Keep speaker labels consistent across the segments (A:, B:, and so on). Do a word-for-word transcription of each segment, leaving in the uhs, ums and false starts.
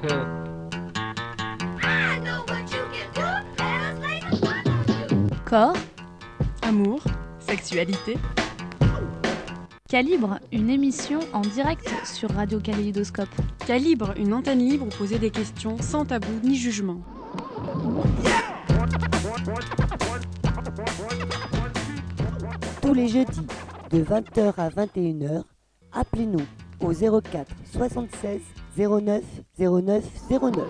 A: Corps,
B: Amour, sexualité.
A: Calibre, une émission en direct sur Radio Kaléidoscope.
B: Calibre, une antenne libre où poser des questions sans tabou ni jugement.
C: Tous les jeudis, de vingt heures à vingt et une heures, appelez-nous au zéro quatre soixante-seize zéro neuf zéro neuf zéro neuf.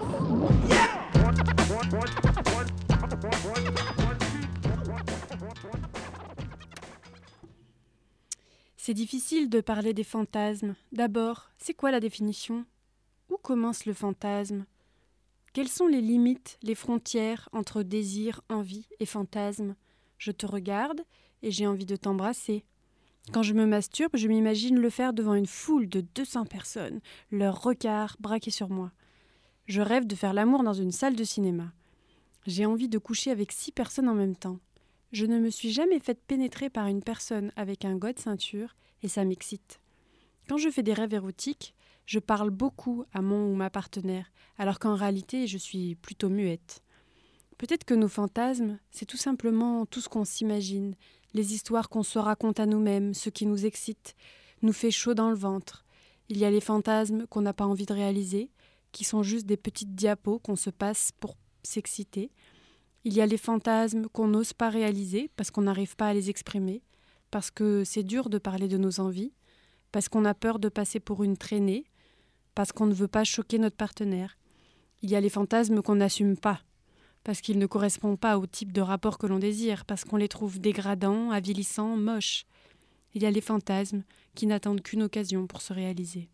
B: C'est difficile de parler des fantasmes. D'abord, c'est quoi la définition ? Où commence le fantasme ? Quelles sont les limites, les frontières entre désir, envie et fantasme ? Je te regarde et j'ai envie de t'embrasser. Quand je me masturbe, je m'imagine le faire devant une foule de deux cents personnes, leur regard braqué sur moi. Je rêve de faire l'amour dans une salle de cinéma. J'ai envie de coucher avec six personnes en même temps. Je ne me suis jamais faite pénétrer par une personne avec un god ceinture et ça m'excite. Quand je fais des rêves érotiques, je parle beaucoup à mon ou ma partenaire, alors qu'en réalité, je suis plutôt muette. Peut-être que nos fantasmes, c'est tout simplement tout ce qu'on s'imagine, les histoires qu'on se raconte à nous-mêmes, ce qui nous excite, nous fait chaud dans le ventre. Il y a les fantasmes qu'on n'a pas envie de réaliser, qui sont juste des petites diapos qu'on se passe pour s'exciter. Il y a les fantasmes qu'on n'ose pas réaliser parce qu'on n'arrive pas à les exprimer, parce que c'est dur de parler de nos envies, parce qu'on a peur de passer pour une traînée, parce qu'on ne veut pas choquer notre partenaire. Il y a les fantasmes qu'on n'assume pas, parce qu'ils ne correspondent pas au type de rapport que l'on désire, parce qu'on les trouve dégradants, avilissants, moches. Il y a les fantasmes qui n'attendent qu'une occasion pour se réaliser.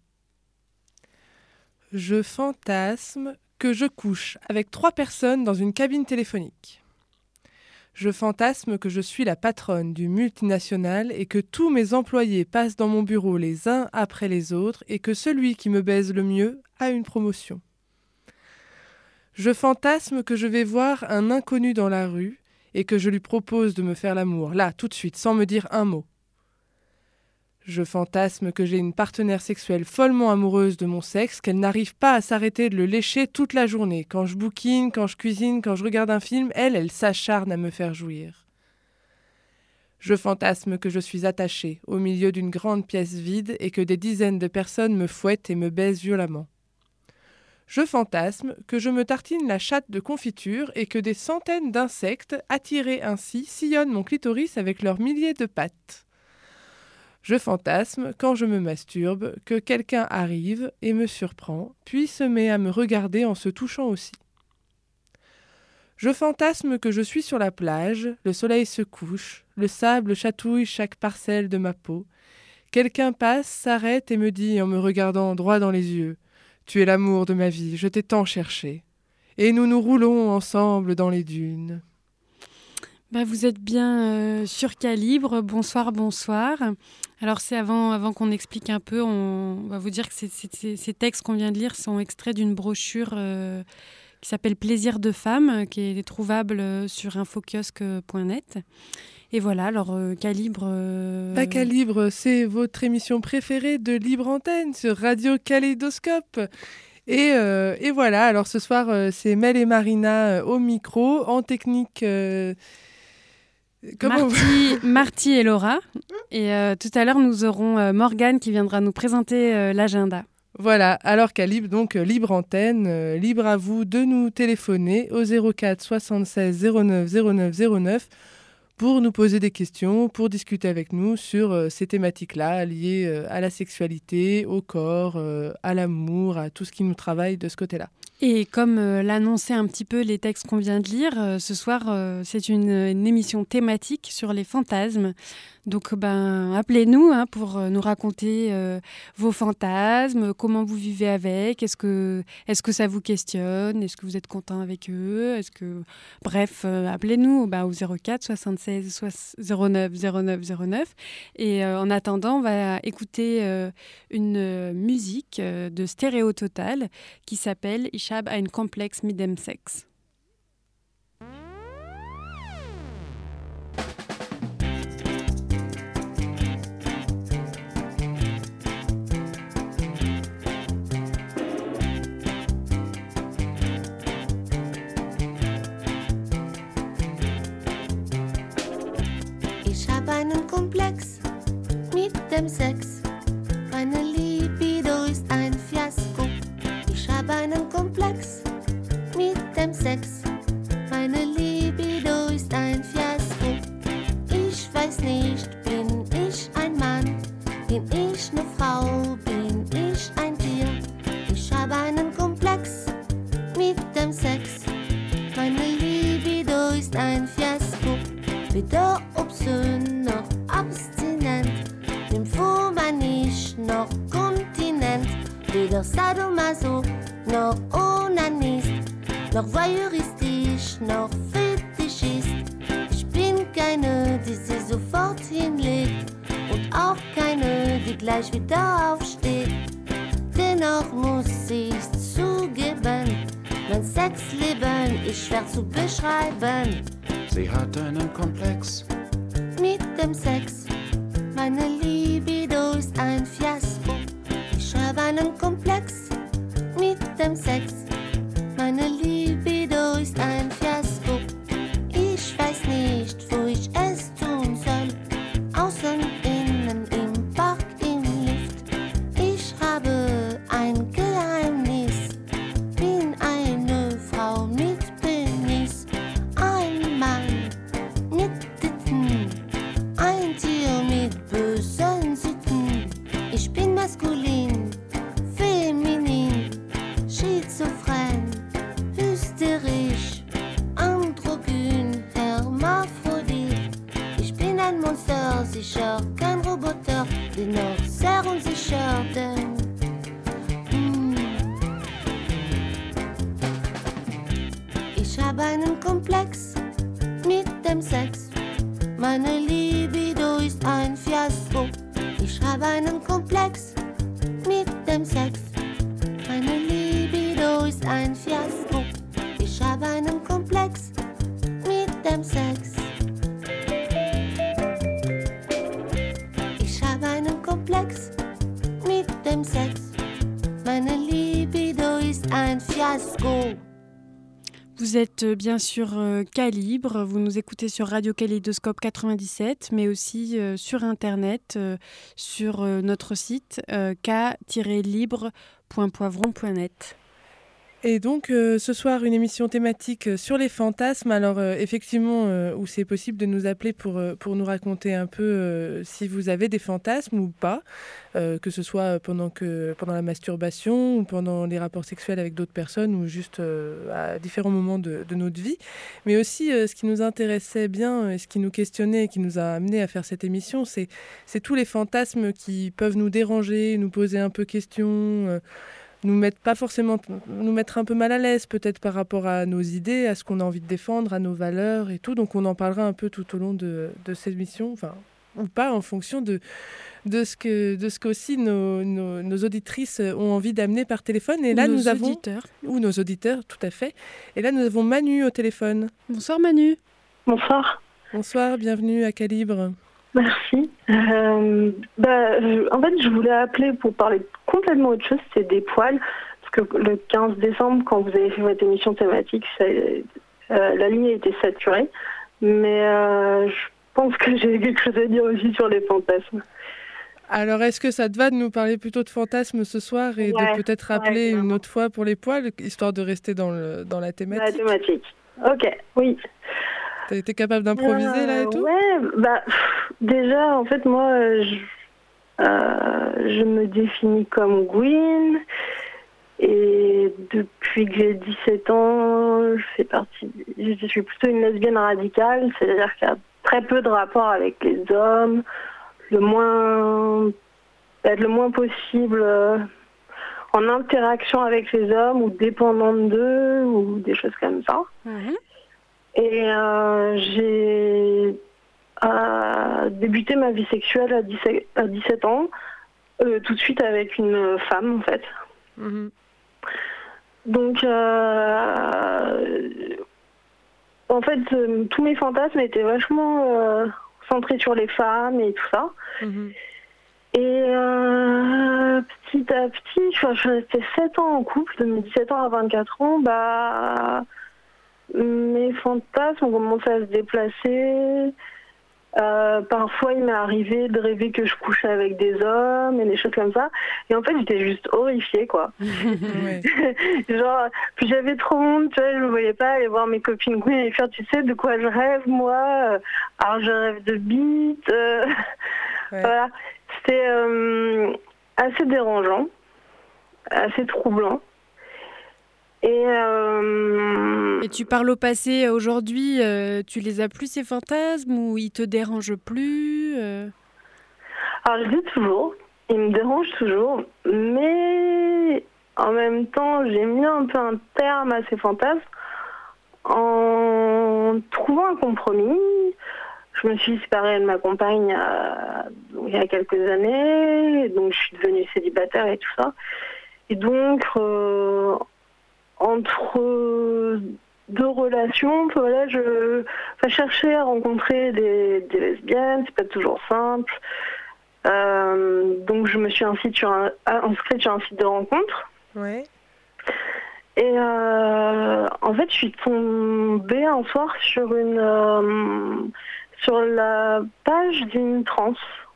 D: Je fantasme que je couche avec trois personnes dans une cabine téléphonique. Je fantasme que je suis la patronne du multinational et que tous mes employés passent dans mon bureau les uns après les autres et que celui qui me baise le mieux a une promotion. Je fantasme que je vais voir un inconnu dans la rue et que je lui propose de me faire l'amour, là, tout de suite, sans me dire un mot. Je fantasme que j'ai une partenaire sexuelle follement amoureuse de mon sexe, qu'elle n'arrive pas à s'arrêter de le lécher toute la journée. Quand je bouquine, quand je cuisine, quand je regarde un film, elle, elle s'acharne à me faire jouir. Je fantasme que je suis attachée au milieu d'une grande pièce vide et que des dizaines de personnes me fouettent et me baisent violemment. Je fantasme que je me tartine la chatte de confiture et que des centaines d'insectes, attirés ainsi, sillonnent mon clitoris avec leurs milliers de pattes. Je fantasme, quand je me masturbe, que quelqu'un arrive et me surprend, puis se met à me regarder en se touchant aussi. Je fantasme que je suis sur la plage, le soleil se couche, le sable chatouille chaque parcelle de ma peau. Quelqu'un passe, s'arrête et me dit en me regardant droit dans les yeux « Tu es l'amour de ma vie, je t'ai tant cherché. » Et nous nous roulons ensemble dans les dunes.
B: Bah, vous êtes bien euh, sur Calibre, bonsoir, bonsoir. Alors c'est avant, avant qu'on explique un peu, on va vous dire que c'est, c'est, c'est, ces textes qu'on vient de lire sont extraits d'une brochure euh, qui s'appelle Plaisir de femme, qui est trouvable sur infokiosque point net. Et voilà, alors euh, Calibre... Euh...
D: Pas Calibre, c'est votre émission préférée de Libre Antenne sur Radio Kaléidoscope. Et, euh, et voilà, alors ce soir, euh, c'est Mel et Marina euh, au micro, en technique... Euh...
B: Marty, Marty et Laura. Et euh, tout à l'heure, nous aurons euh, Morgane qui viendra nous présenter euh, l'agenda.
D: Voilà, alors qu'à Libre, donc euh, Libre Antenne, euh, libre à vous de nous téléphoner au zéro quatre soixante-seize zéro neuf zéro neuf zéro neuf pour nous poser des questions, pour discuter avec nous sur euh, ces thématiques-là liées euh, à la sexualité, au corps, euh, à l'amour, à tout ce qui nous travaille de ce côté-là.
B: Et comme euh, l'annonçaient un petit peu les textes qu'on vient de lire, euh, ce soir, euh, c'est une, une émission thématique sur les fantasmes. Donc, ben, appelez-nous hein, pour euh, nous raconter euh, vos fantasmes, comment vous vivez avec, est-ce que, est-ce que ça vous questionne, est-ce que vous êtes content avec eux, est-ce que... Bref, euh, appelez-nous ben, au zéro quatre soixante-seize zéro neuf zéro neuf zéro neuf. Et euh, en attendant, on va écouter euh, une euh, musique euh, de Stéréo Total qui s'appelle « Ich habe ein Komplex mit dem Sex ».
E: Sex. Meine Libido ist ein Fiasko. Ich habe einen Komplex mit dem Sex. Meine Libido ist ein Fiasko. Ich weiß nicht, bin ich ein Mann? Bin ich eine Frau? Bin ich ein Tier? Ich habe einen Komplex mit dem Sex. Meine Libido ist ein Fiasko. Weder obszön noch abstinent, nymphomanisch noch kontinent, weder sadomaso noch onanist, noch voyeuristisch noch fetischist. Ich bin keine, die sie sofort hinlegt und auch keine, die gleich wieder aufsteht. Dennoch muss ich's zugeben, mein Sexleben ist schwer zu beschreiben.
F: Sie hat einen Komplex
E: mit dem Sex. Meine Libido ist ein Fiasko. Ich habe einen Komplex mit dem Sex. Meine Libido ist ein Fiasko. Ich weiß nicht, wo ich es tun soll. Außen, innen, im Park, im Lift. Ich habe ein Geheimnis. Bin eine Frau mit Penis. Ein Mann mit Titten. Ein Tier mit bösen Sitten. Ich bin maskulin, feminin, schizophren, hysterisch, androgyn, hermaphrodit. Ich bin ein Monster, sicher kein Roboter, dennoch sehr unsicher, denn mm, ich habe einen Komplex mit dem Sex. Meine Libido ist ein Fiasko. Ich habe einen Komplex mit dem Sex. Meine Libido ist ein Fiasko. Ich habe einen Komplex mit dem Sex. Ich habe einen Komplex mit dem Sex. Meine Libido ist ein Fiasko.
B: Vous êtes euh, bien sûr euh, Calibre, vous nous écoutez sur Radio Kaléidoscope quatre-vingt-dix-sept, mais aussi euh, sur Internet, euh, sur euh, notre site euh, k tiret libre point poivron point net.
D: Et donc, euh, ce soir, une émission thématique euh, sur les fantasmes. Alors, euh, effectivement, euh, où c'est possible de nous appeler pour, euh, pour nous raconter un peu euh, si vous avez des fantasmes ou pas, euh, que ce soit pendant, que, pendant la masturbation ou pendant les rapports sexuels avec d'autres personnes ou juste euh, à différents moments de, de notre vie. Mais aussi, euh, ce qui nous intéressait bien et ce qui nous questionnait et qui nous a amené à faire cette émission, c'est, c'est tous les fantasmes qui peuvent nous déranger, nous poser un peu question, euh, nous mettre pas forcément nous mettre un peu mal à l'aise peut-être par rapport à nos idées, à ce qu'on a envie de défendre, à nos valeurs et tout. Donc on en parlera un peu tout au long de, de cette émission, enfin ou pas, en fonction de de ce que de ce qu'aussi nos, nos, nos auditrices ont envie d'amener par téléphone. Et
B: ou
D: là
B: nos
D: nous avons
B: auditeurs.
D: ou nos auditeurs, tout à fait. Et là nous avons Manu au téléphone.
B: Bonsoir Manu.
G: Bonsoir.
D: Bonsoir, bienvenue à Calibre.
G: Merci. Euh, bah, je, en fait, je voulais appeler pour parler complètement autre chose, c'est des poils. Parce que le quinze décembre, quand vous avez fait votre émission thématique, euh, la ligne a été saturée. Mais euh, je pense que j'ai quelque chose à dire aussi sur les fantasmes.
D: Alors, est-ce que ça te va de nous parler plutôt de fantasmes ce soir et
G: ouais,
D: de peut-être rappeler
G: ouais,
D: une autre fois pour les poils, histoire de rester dans, le, dans la thématique?
G: La thématique. Ok, oui.
D: T'as été capable d'improviser euh, là et tout?
G: Ouais, bah pff, déjà en fait moi je, euh, je me définis comme Gwyn et depuis que j'ai dix-sept ans, je fais partie, je suis plutôt une lesbienne radicale, c'est-à-dire qu'il y a très peu de rapports avec les hommes, le moins, être le moins possible euh, en interaction avec les hommes ou dépendante d'eux ou des choses comme ça. Mm-hmm. Et euh, j'ai euh, débuté ma vie sexuelle à dix-sept, à dix-sept ans, euh, tout de suite avec une femme en fait. Mmh. Donc, euh, en fait, euh, tous mes fantasmes étaient vachement euh, centrés sur les femmes et tout ça. Mmh. Et euh, petit à petit, je suis restée sept ans en couple, de mes dix-sept ans à vingt-quatre ans, bah... mes fantasmes ont commencé à se déplacer Euh, parfois, il m'est arrivé de rêver que je couchais avec des hommes et des choses comme ça. Et en fait, j'étais juste horrifiée, quoi.
D: Ouais.
G: Genre, puis j'avais trop honte, tu vois, je ne me voyais pas aller voir mes copines Gwyn et faire, tu sais, de quoi je rêve, moi. Alors, je rêve de bites. Euh...
D: Ouais.
G: Voilà. C'était euh, assez dérangeant, assez troublant. Et, euh...
B: Et tu parles au passé, aujourd'hui, euh, tu les as plus ces fantasmes ou ils te dérangent plus euh...
G: Alors je dis toujours, ils me dérangent toujours, mais en même temps j'ai mis un peu un terme à ces fantasmes en trouvant un compromis. Je me suis séparée de ma compagne euh, donc, il y a quelques années, donc je suis devenue célibataire et tout ça. Et donc... Euh... entre deux relations, voilà, je enfin, cherchais à rencontrer des, des lesbiennes, c'est pas toujours simple. Euh, donc je me suis inscrite sur un, inscrite sur un site de rencontre.
D: Ouais.
G: Et euh, en fait, je suis tombée un soir sur une euh, sur la page d'une trans.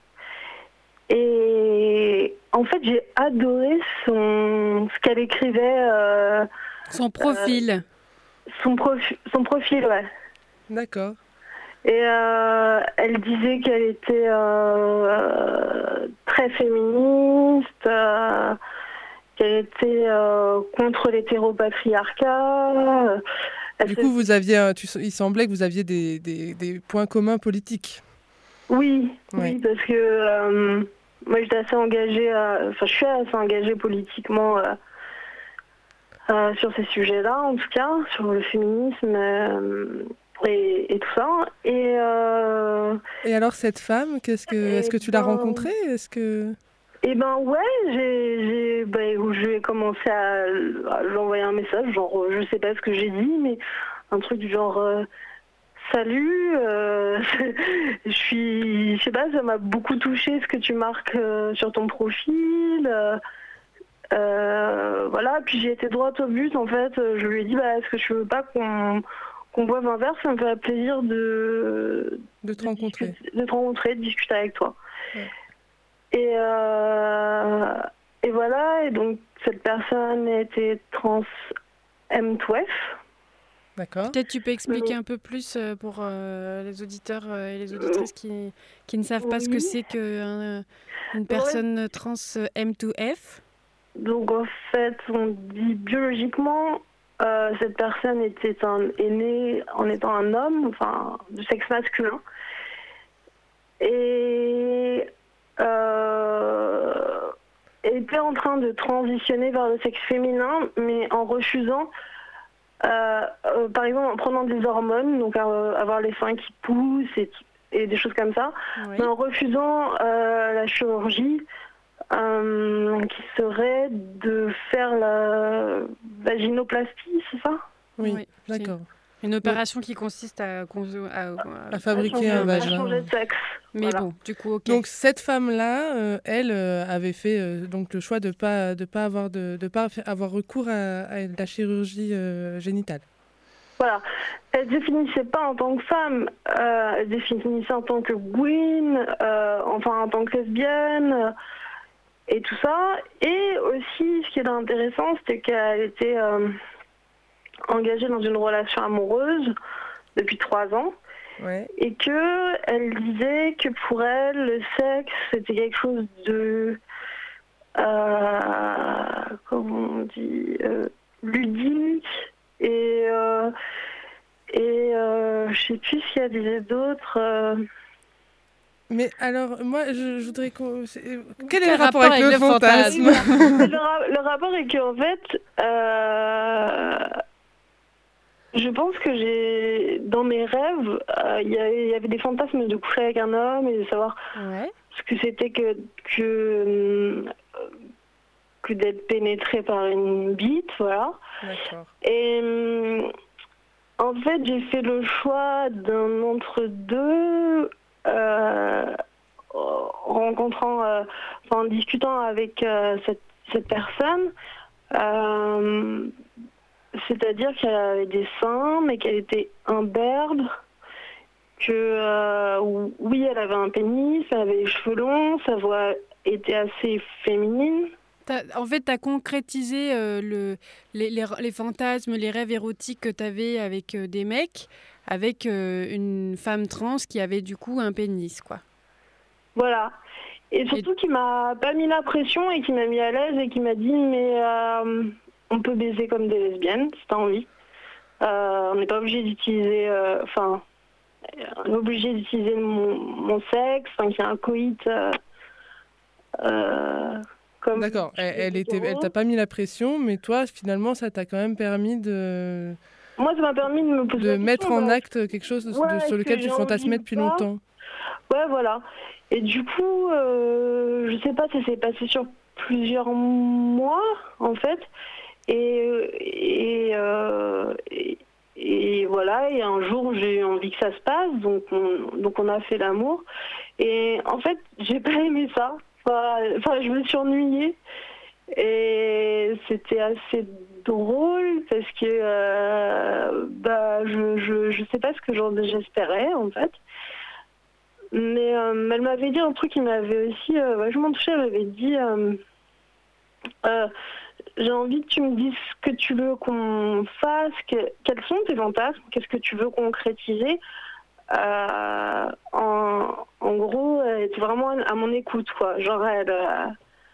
G: Et en fait, j'ai adoré son ce qu'elle écrivait. Euh,
B: Son profil.
G: Euh, son, profi- son profil, ouais.
D: D'accord.
G: Et euh, elle disait qu'elle était euh, très féministe, euh, qu'elle était euh, contre l'hétéropatriarcat. Elle
D: Du
G: se-
D: coup, vous aviez, un- tu, il semblait que vous aviez des, des, des points communs politiques.
G: Oui,
D: Ouais.
G: oui, parce que euh, moi j'étais assez engagée, euh, enfin je suis assez engagée politiquement. Euh, Euh, sur ces sujets-là, en tout cas, sur le féminisme euh, et, et tout ça. Et, euh,
D: Et alors, cette femme, qu'est-ce que, est-ce que tu l'as
G: ben,
D: rencontrée? Est-ce que...
G: et ben ouais, j'ai, j'ai, ben, je vais commencer à, à lui envoyer un message, genre, je sais pas ce que j'ai dit, mais un truc du genre, euh, salut, euh, je suis, je sais pas, ça m'a beaucoup touché ce que tu marques euh, sur ton profil. Euh, Euh, voilà, puis j'ai été droite au but en fait. Je lui ai dit, bah, est-ce que tu veux pas qu'on qu'on boive un verre? Ça me fait plaisir de,
D: De te
G: de
D: rencontrer.
G: discuter- de te rencontrer, de discuter avec toi.
D: Ouais.
G: Et, euh, et voilà, et donc cette personne était trans M deux F.
D: D'accord.
B: Peut-être tu peux expliquer
G: Mais-
B: un peu plus euh, pour euh, les auditeurs euh, et les auditrices qui, qui ne savent pas ce que
G: Oui.
B: c'est qu'une une personne trans euh, M deux F.
G: Donc en fait, on dit biologiquement, euh, cette personne était un, est née en étant un homme, enfin de sexe masculin, et euh, était en train de transitionner vers le sexe féminin, mais en refusant, euh, euh, par exemple en prenant des hormones, donc euh, avoir les seins qui poussent et, et des choses comme ça,
B: Oui.
G: mais en refusant euh, la chirurgie. Euh, qui serait de faire la vaginoplastie, c'est ça?
D: Oui,
B: Oui,
D: d'accord.
B: Une opération qui consiste à, cons- à, à-
D: À fabriquer
G: changer-
D: un
G: à
D: vagin.
G: changer de sexe.
B: Mais
G: Voilà.
B: bon, du coup, ok.
D: Donc cette femme-là, euh, elle euh, avait fait euh, donc le choix de pas de pas avoir de, de pas fa- avoir recours à, à la chirurgie euh, génitale.
G: Voilà. Elle ne définissait pas en tant que femme, euh, elle définissait en tant que Gwyn, euh, enfin en tant que lesbienne, euh, et tout ça. Et aussi, ce qui est intéressant, c'était qu'elle était euh, engagée dans une relation amoureuse depuis trois ans.
D: Ouais.
G: Et que elle disait que pour elle, le sexe, c'était quelque chose de... Euh, comment on dit euh, ludique. Et, euh, et euh, je sais plus ce qu'elle disait d'autre. Euh,
D: Mais alors, moi, je, je voudrais qu'on... c'est- Quel est
B: Quel
D: le rapport
B: rapport
D: avec,
B: avec
D: le
B: le
D: fantasme,
G: le, ra- le rapport est qu'en fait, euh, je pense que j'ai, dans mes rêves, euh, il y, avait- il y avait des fantasmes de coucher avec un homme et de savoir
B: Ouais.
G: ce que c'était que, que, euh, que d'être pénétré par une bite, voilà.
D: D'accord.
G: Et euh, en fait, j'ai fait le choix d'un entre-deux, euh, en rencontrant, euh, enfin, en discutant avec euh, cette, cette personne. Euh, c'est-à-dire qu'elle avait des seins, mais qu'elle était imberbe, que euh, oui, elle avait un pénis, elle avait les cheveux longs, sa voix était assez féminine.
B: T'as, en fait, tu as concrétisé euh, le, les, les, les fantasmes, les rêves érotiques que tu avais avec euh, des mecs, avec euh, une femme trans qui avait du coup un pénis, quoi.
G: Voilà. Et surtout et... qui m'a pas mis la pression et qui m'a mis à l'aise et qui m'a dit mais euh, on peut baiser comme des lesbiennes si t'as envie. Euh, on n'est pas obligé d'utiliser, enfin, euh, on est obligé d'utiliser mon, mon sexe, enfin qu'il y a un coït. Euh, euh, Comme
D: D'accord, elle, elle, était, elle t'a pas mis la pression, mais toi, finalement, ça t'a quand même permis de...
G: Moi, ça m'a permis de me poser
D: de
G: la
D: mettre
G: question,
D: en
G: bah,
D: acte quelque chose de,
G: ouais,
D: de, sur lequel tu fantasmais depuis
G: pas.
D: longtemps.
G: Ouais, voilà. Et du coup, euh, je sais pas, ça s'est passé sur plusieurs mois, en fait. Et, et, euh, et, et voilà, et un jour, j'ai eu envie que ça se passe, donc on, donc on a fait l'amour. Et en fait, j'ai pas aimé ça. Enfin, je me suis ennuyée et c'était assez drôle parce que euh, bah, je, je, je sais pas ce que j'en, j'espérais en fait. Mais euh, elle m'avait dit un truc qui m'avait aussi euh, vachement touchée. Elle m'avait dit euh, euh, j'ai envie que tu me dises ce que tu veux qu'on fasse, que, quels sont tes fantasmes, qu'est-ce que tu veux concrétiser. Euh, en, en gros, elle était vraiment à mon écoute, quoi. Genre, elle, euh,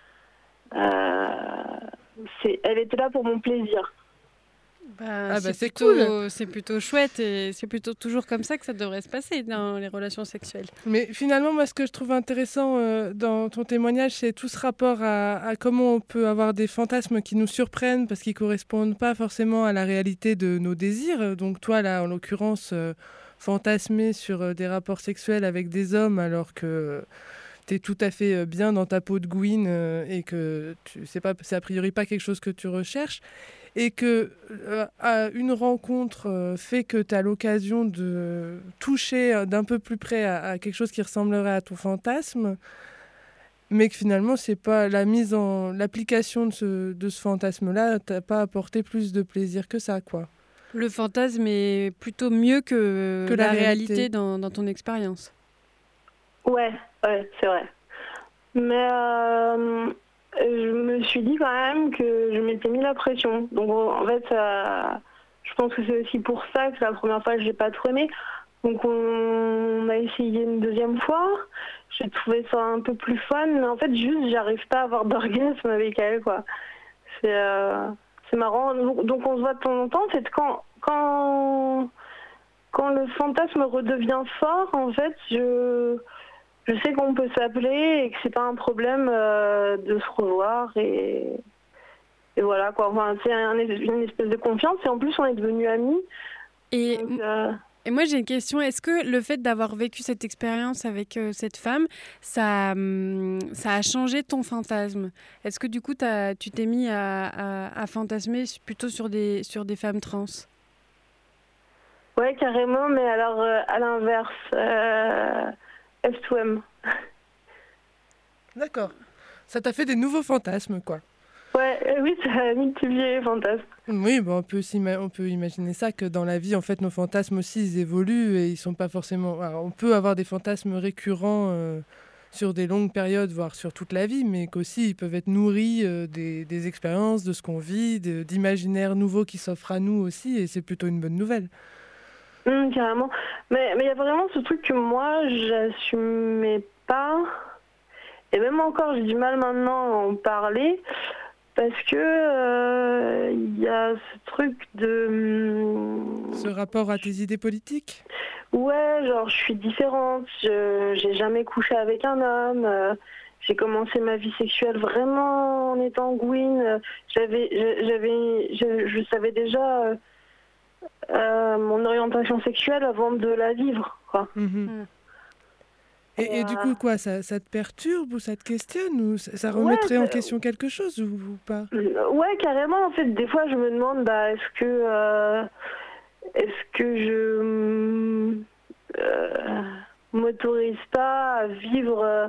G: euh, c'est, elle était là pour mon plaisir.
B: Bah,
D: ah bah
B: c'est,
D: c'est
B: plutôt,
D: cool.
B: C'est plutôt chouette et c'est plutôt toujours comme ça que ça devrait se passer dans les relations sexuelles.
D: Mais finalement, moi, ce que je trouve intéressant euh, dans ton témoignage, c'est tout ce rapport à, à comment on peut avoir des fantasmes qui nous surprennent parce qu'ils correspondent pas forcément à la réalité de nos désirs. Donc toi, là, en l'occurrence... Euh, fantasmer sur euh, des rapports sexuels avec des hommes alors que tu es tout à fait euh, bien dans ta peau de gouine euh, et que tu, c'est, pas, c'est a priori pas quelque chose que tu recherches et que euh, à une rencontre euh, fait que tu as l'occasion de toucher euh, d'un peu plus près à, à quelque chose qui ressemblerait à ton fantasme, mais que finalement c'est pas la mise en l'application de ce, de ce fantasme-là t'a pas apporté plus de plaisir que ça, quoi.
B: Le fantasme est plutôt mieux que,
D: que
B: la,
D: la
B: réalité,
D: réalité
B: dans, dans ton expérience.
G: Ouais, ouais, c'est vrai. Mais euh, je me suis dit quand même que je m'étais mis la pression. Donc en fait, euh, je pense que c'est aussi pour ça que la première fois, je n'ai pas trop aimé. Donc on a essayé une deuxième fois. J'ai trouvé ça un peu plus fun, mais en fait, juste, j'arrive pas à avoir d'orgasme avec elle, quoi. C'est... Euh... C'est marrant, donc on se voit de temps en temps, c'est quand, quand, quand le fantasme redevient fort, en fait, je, je sais qu'on peut s'appeler et que c'est pas un problème euh, de se revoir et, et voilà quoi, enfin, c'est un, une espèce de confiance et en plus on est devenus amis.
B: Et,
G: donc, euh...
B: et moi j'ai une question, est-ce que le fait d'avoir vécu cette expérience avec euh, cette femme, ça, hum, ça a changé ton fantasme ? Est-ce que du coup t'as, tu t'es mis à, à, à fantasmer plutôt sur des, sur des femmes trans ?
G: Ouais, carrément, mais alors euh, à l'inverse, euh, F deux M.
D: D'accord. Ça t'a fait des nouveaux fantasmes, quoi.
G: Ouais, euh, oui, ça a multiplié les fantasmes.
D: Oui, bon, on, peut on peut imaginer ça, que dans la vie, en fait, nos fantasmes aussi, ils évoluent et ils sont pas forcément... Alors, on peut avoir des fantasmes récurrents euh, sur des longues périodes, voire sur toute la vie, mais qu'aussi ils peuvent être nourris euh, des, des expériences, de ce qu'on vit, de, d'imaginaires nouveaux qui s'offrent à nous aussi, et c'est plutôt une bonne nouvelle.
G: Mmh, carrément. Mais il y a vraiment ce truc que moi, j'assumais pas. Et même encore, j'ai du mal maintenant à en parler. Parce que il euh, y a ce truc de...
D: Ce rapport à tes idées politiques ?
G: Ouais, genre je suis différente, je j'ai jamais couché avec un homme, euh, j'ai commencé ma vie sexuelle vraiment en étant gouine, j'avais, j'avais, je, je savais déjà euh, euh, mon orientation sexuelle avant de la vivre, quoi.
D: Mmh. Mmh. Et, et du coup, quoi, ça, ça te perturbe ou ça te questionne ou ça, ça remettrait ouais, en question quelque chose ou, ou pas ?
G: Ouais, carrément. En fait, des fois, je me demande, bah, est-ce que, euh, est-ce que je euh, m'autorise pas à vivre euh,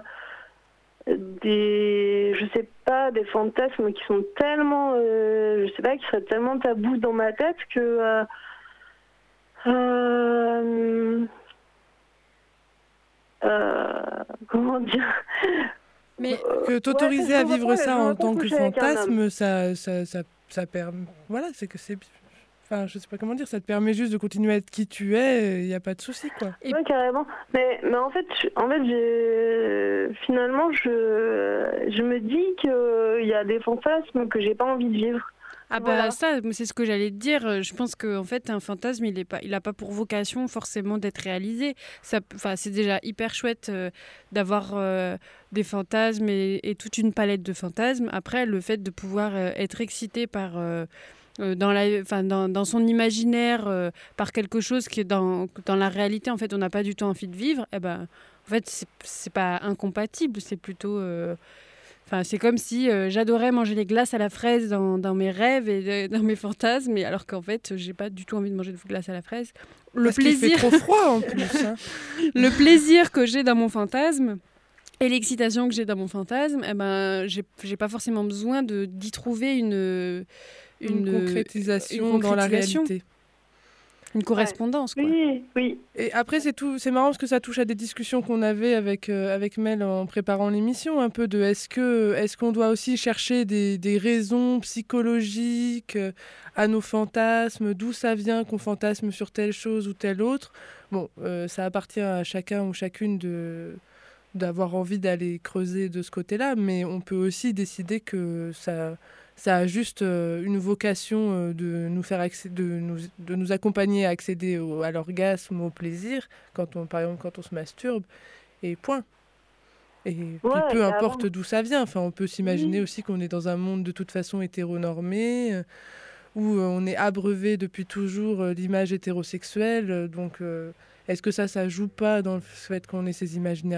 G: des, je sais pas, des fantasmes qui sont tellement, euh, je sais pas, qui seraient tellement tabous dans ma tête que. Euh, euh, euh, comment dire,
B: Mais
D: Que t'autoriser
G: ouais,
D: à
G: je me
D: vivre
G: vois-
D: ça
G: je me
D: en
G: vois
D: tant que
G: coucher avec un homme.
D: fantasme, ça, ça, ça, ça permet. Voilà, c'est que c'est. Enfin, je sais pas comment dire, ça te permet juste de continuer à être qui tu es, il n'y a pas de souci, quoi.
B: Et-
G: ouais, carrément. Mais, mais en fait, je- en fait, j'ai finalement, je, je me dis qu'il y a des fantasmes que j'ai pas envie de vivre.
B: Ah bah
G: Voilà.
B: ça, c'est ce que j'allais te dire. Je pense qu'en fait, un fantasme, il n'a pas, il a pas pour vocation forcément d'être réalisé. Ça, enfin, c'est déjà hyper chouette euh, d'avoir euh, des fantasmes et, et toute une palette de fantasmes. Après, le fait de pouvoir euh, être excité par... euh, euh, dans, la, enfin, dans, dans son imaginaire, euh, par quelque chose qui est dans, dans la réalité, en fait, on n'a pas du tout envie de vivre, eh ben, en fait, c'est, c'est pas incompatible, c'est plutôt... euh, Enfin, c'est comme si euh, j'adorais manger les glaces à la fraise dans, dans mes rêves et euh, dans mes fantasmes, mais alors qu'en fait, j'ai pas du tout envie de manger de glace à la fraise. Le
D: Parce qu'il fait
B: plaisir,
D: trop froid en plus. Hein.
B: le plaisir que j'ai dans mon fantasme et l'excitation que j'ai dans mon fantasme, eh ben, j'ai, j'ai pas forcément besoin de, d'y trouver une, une,
D: Une, concrétisation
B: une
D: dans la
B: concrétisation.
D: réalité.
B: une correspondance. Quoi.
G: Oui, oui.
D: Et après, c'est tout, c'est marrant parce que ça touche à des discussions qu'on avait avec, euh, avec Mel en préparant l'émission, un peu de est-ce que, est-ce qu'on doit aussi chercher des, des raisons psychologiques euh, à nos fantasmes, d'où ça vient qu'on fantasme sur telle chose ou telle autre. Bon, euh, ça appartient à chacun ou chacune de, d'avoir envie d'aller creuser de ce côté-là, mais on peut aussi décider que ça... Ça a juste euh, une vocation euh, de nous faire accé- de nous, de nous accompagner à accéder au, à l'orgasme, au plaisir, quand on, par exemple quand on se masturbe, et point. Et puis
G: Ouais,
D: peu
G: carrément.
D: importe d'où ça vient. Enfin, on peut s'imaginer
G: Oui.
D: aussi qu'on est dans un monde de toute façon hétéronormé, euh, où euh, on est abreuvé depuis toujours euh, l'image hétérosexuelle. euh, donc, euh, est-ce que ça, ça joue pas dans le fait qu'on ait ces imaginaires-là ?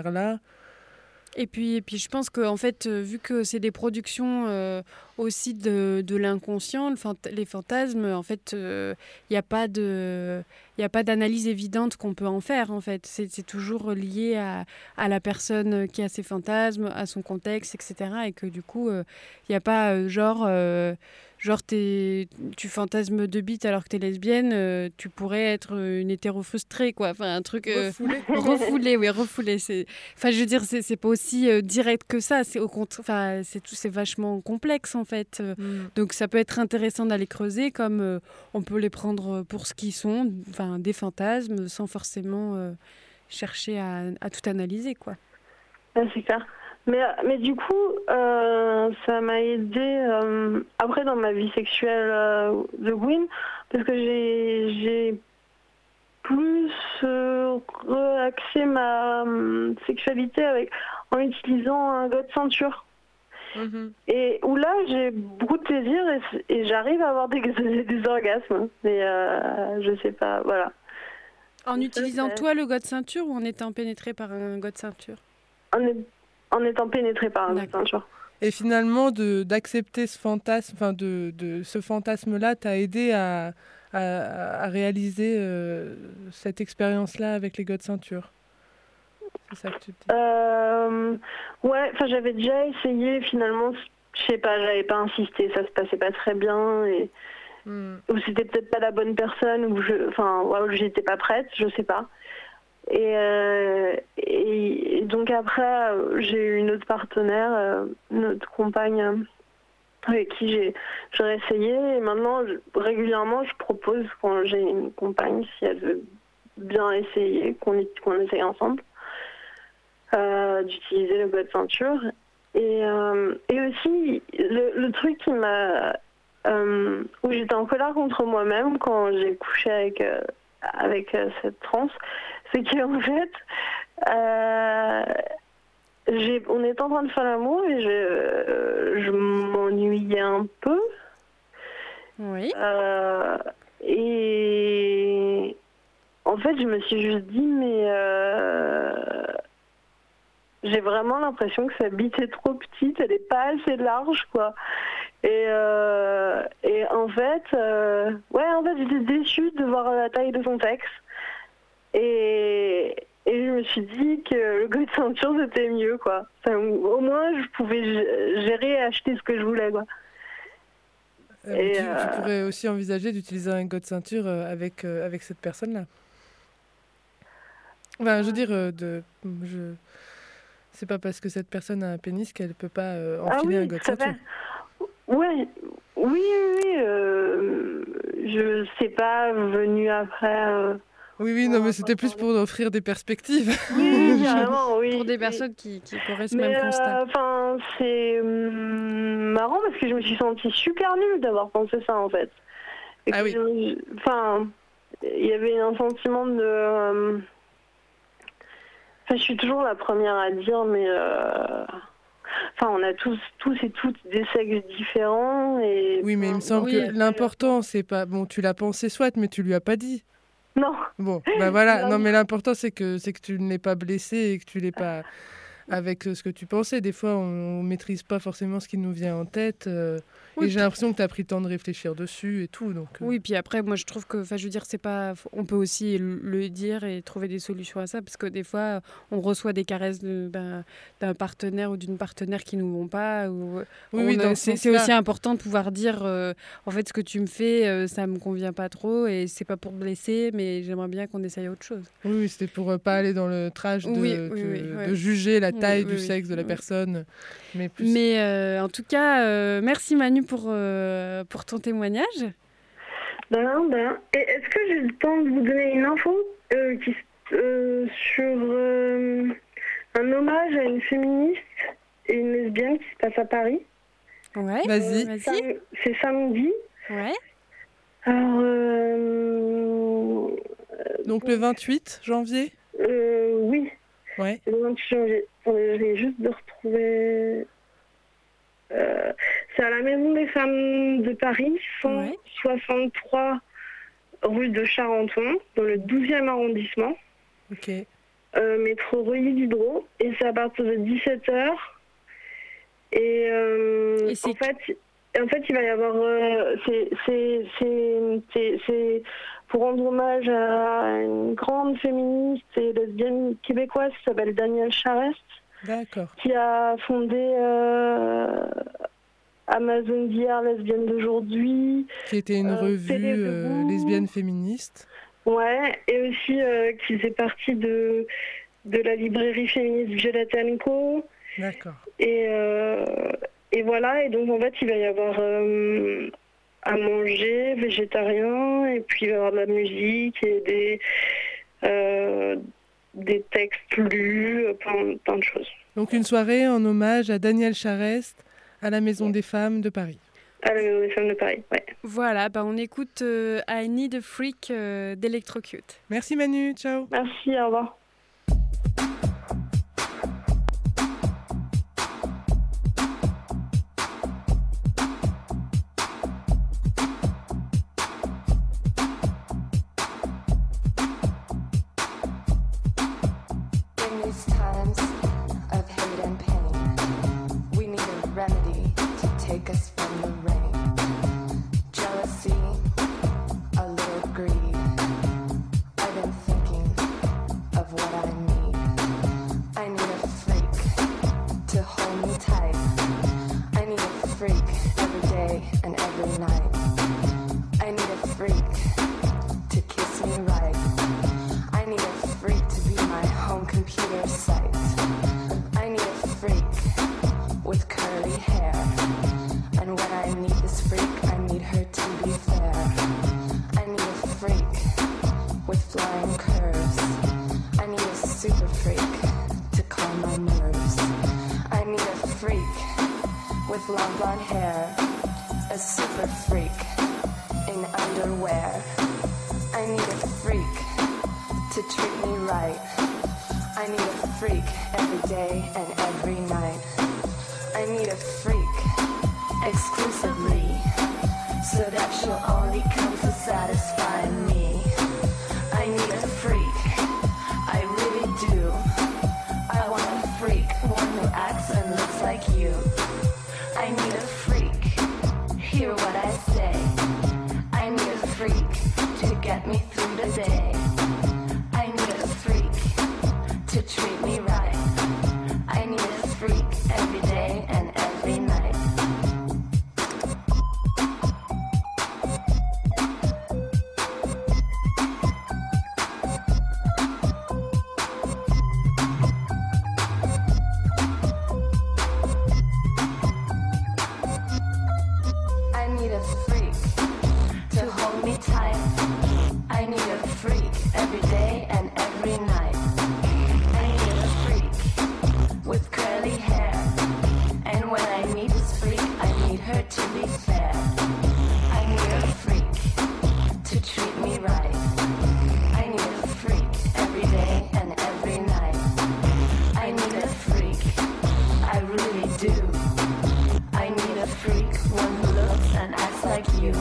B: Et puis, et puis je pense que en fait, euh, vu que c'est des productions euh, aussi de, de l'inconscient, le fant- les fantasmes, en fait, il euh, n'y a pas de, il y a pas d'analyse évidente qu'on peut en faire. En fait, c'est, c'est toujours lié à, à la personne qui a ses fantasmes, à son contexte, et cetera. Et que du coup, il euh, n'y a pas euh, genre, euh, genre t'es, tu fantasmes de bite alors que t'es lesbienne, euh, tu pourrais être une hétéro frustrée, quoi. Enfin, un truc euh,
D: Refoulé.
B: refoulé, oui, refoulé. C'est, enfin, je veux dire, c'est, c'est pas aussi euh, direct que ça. C'est au contraire, enfin, c'est tout, c'est vachement complexe en fait. Euh,
D: Mm.
B: Donc, ça peut être intéressant d'aller creuser, comme euh, on peut les prendre pour ce qu'ils sont, enfin, des fantasmes, sans forcément euh, chercher à, à tout analyser, quoi.
G: Ouais, c'est clair. Mais, mais du coup, euh, ça m'a aidé euh, après dans ma vie sexuelle euh, de Gwyn, parce que j'ai, j'ai plus euh, relaxé ma euh, sexualité avec, en utilisant un god ceinture.
D: Mhm.
G: Et où là, j'ai beaucoup de plaisir et, et j'arrive à avoir des, des, des orgasmes. Mais euh, je sais pas, voilà.
B: En
G: Ça,
B: utilisant
G: c'est-
B: toi le god ceinture ou en étant pénétré par un god ceinture?
G: En, est- en étant pénétré par un god
B: D'accord.
G: ceinture.
D: Et finalement, de, d'accepter ce fantasme, enfin de, de ce fantasme-là, t'a aidé à, à, à réaliser euh, cette expérience-là avec les god ceintures. C'est ça que tu dis.
G: Euh, ouais, enfin j'avais déjà essayé finalement, je sais pas, j'avais pas insisté, ça se passait pas très bien et
D: Mm.
G: ou c'était peut-être pas la bonne personne ou je, enfin ouais, ou j'étais pas prête, je sais pas. Et, euh, et, et donc après euh, j'ai eu une autre partenaire, euh, une autre compagne euh, avec qui j'ai j'ai essayé et maintenant je- régulièrement je propose quand j'ai une compagne si elle veut bien essayer qu'on y- qu'on essaye ensemble. Euh, d'utiliser le god ceinture et, euh, et aussi le, le truc qui m'a euh, où j'étais en colère contre moi-même quand j'ai couché avec euh, avec euh, cette trans, c'est qu'en fait euh, j'ai, on était en train de faire l'amour et je, euh, je m'ennuyais un peu
B: Oui.
G: euh, et en fait je me suis juste dit mais euh, j'ai vraiment l'impression que sa bite est trop petite, elle est pas assez large, quoi. Et, euh, et en fait, euh, ouais, en fait, j'étais déçue de voir la taille de son sexe. Et, et je me suis dit que le god ceinture, c'était mieux, quoi. Enfin, au moins, je pouvais g- gérer et acheter ce que je voulais, quoi.
D: Euh,
G: Et,
D: tu, tu
G: euh,
D: pourrais aussi envisager d'utiliser un god ceinture euh, avec, euh, avec cette personne-là. Enfin, je veux dire, euh, de, je... c'est pas parce que cette personne a un pénis qu'elle peut pas euh, enfiler
G: ah oui,
D: un God
G: ça
D: ceinture.
G: fait. Ouais, oui, oui, oui. Euh, je sais pas, venu après. Euh...
D: Oui, oui, non, mais c'était plus pour offrir des perspectives.
G: Oui, carrément, oui.
B: Pour des
G: oui.
B: personnes qui, qui auraient ce
G: Mais
B: même constat.
G: enfin, euh, c'est hum, marrant parce que je me suis sentie super nulle d'avoir pensé ça en fait. Et
D: Ah oui.
G: Enfin, il y avait un sentiment de. Euh... Enfin, je suis toujours la première à dire, mais. Euh... Enfin, on a tous, tous et toutes des sexes différents et.
D: Oui, mais il me semble
B: oui.
D: que l'important, c'est pas. Bon, tu l'as pensé soit, mais tu lui as pas dit.
G: Non.
D: Bon, bah voilà.
G: Non.
D: Non, mais l'important, c'est que, c'est que tu ne l'aies pas blessé et que tu l'aies pas avec euh, ce que tu pensais. Des fois, on ne maîtrise pas forcément ce qui nous vient en tête. euh,
B: Oui,
D: et j'ai l'impression que tu as pris le temps de réfléchir dessus et tout. Donc, euh,
B: Oui, puis après, moi, je trouve que, enfin, je veux dire, c'est pas, on peut aussi le dire et trouver des solutions à ça, parce que des fois, on reçoit des caresses de, ben, d'un partenaire ou d'une partenaire qui nous vont pas. Ou,
D: Oui,
B: on
D: oui,
B: a-
D: dans ce
B: c'est, c'est
D: sens-là.
B: aussi important de pouvoir dire, euh, en fait, ce que tu me fais, euh, ça me convient pas trop, et c'est pas pour te blesser, mais j'aimerais bien qu'on essaye autre chose.
D: Oui, oui, c'était pour euh, pas aller dans le trash de,
B: Oui, oui,
D: que-
B: oui, ouais.
D: de juger la
B: Oui,
D: taille
B: oui,
D: du
B: oui.
D: sexe de la
B: Oui.
D: personne. Mais plus.
B: Mais euh, en tout cas, euh, merci Manu pour, euh, pour ton témoignage.
G: Ben, ben. Et est-ce que j'ai le temps de vous donner une info euh, qui, euh, sur euh, un hommage à une féministe et une lesbienne qui se passe à Paris?
B: Ouais.
D: Vas-y.
B: Vas-y.
G: Sam- C'est samedi.
B: Ouais.
G: Alors, euh,
D: Donc le vingt-huit janvier.
G: euh, oui,
D: Ouais.
G: le vingt-huit janvier. Attendez, je viens juste de retrouver. Euh, c'est à la Maison des Femmes de Paris, cent soixante-trois rue de Charenton, dans le douzième arrondissement,
D: Ok.
G: euh, métro Reuilly-Diderot, et c'est à partir de dix-sept heures. Et, euh,
B: Et c'est-
G: en fait, en fait, il va y avoir, euh, c'est, c'est, c'est, c'est, c'est pour rendre hommage à une grande féministe et lesbienne québécoise qui s'appelle Danielle Charest,
D: D'accord.
G: qui a fondé euh, Amazon d'hier, lesbienne d'aujourd'hui.
D: Qui était une
G: Euh,
D: revue
G: Télé
D: euh,
G: Debout.
D: lesbienne féministe.
G: Ouais, et aussi euh, qui faisait partie de, de la librairie féministe Violette and Co.
D: D'accord.
G: Et, euh, et voilà, et donc en fait il va y avoir euh, à manger, végétarien, et puis il va y avoir de la musique et des, euh, des textes lus, plein, plein de choses.
D: Donc une soirée en hommage à Danielle Charest à la Maison des Femmes de Paris.
G: À la Maison des Femmes de Paris, ouais.
B: Voilà, bah on écoute euh, I Need a Freak euh, d'Electrocute.
D: Merci Manu, ciao.
G: Merci, au revoir.
H: In these times of hate and pain, we need a remedy to take us from the rain. Jealousy, a little greed. I've been thinking of what I need. I need a freak to hold me tight. I need a freak every day and every night. I need a freak to kiss me right. I need a freak to be my home computer site. I need a freak with curly hair. And when I need this freak, I need her to be fair. I need a freak with flying curves. I need a super freak to calm my nerves. I need a freak with long blonde hair. A super freak in underwear. I need a freak to treat me right. I need a freak every day and every night. I need a freak exclusively, so that she'll only come to satisfy me. I need a freak, I really do. I want a freak, one who acts and looks like you. I need a freak, hear what I say. I need a freak to get me through the day. I need a freak to treat me right. I need a freak every day and every night. a freak to hold me tight. I need a freak every day and every night. I need a freak with curly hair. And when I meet this freak, I need her to be fair. I need a freak to treat me right. I need a freak every day and every night. I need a freak, I really do. I need a freak, one who looks and acts like you.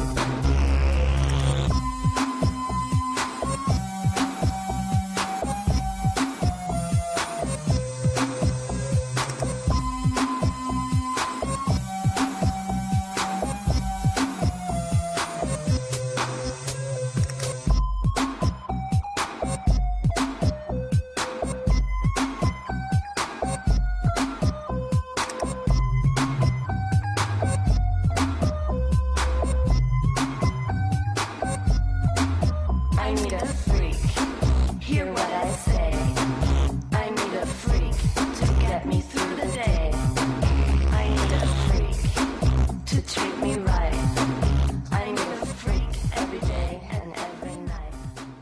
H: I need a freak, hear what I say. I need a freak to get me through the day. I need a freak to treat me right. I need a freak every day and every night.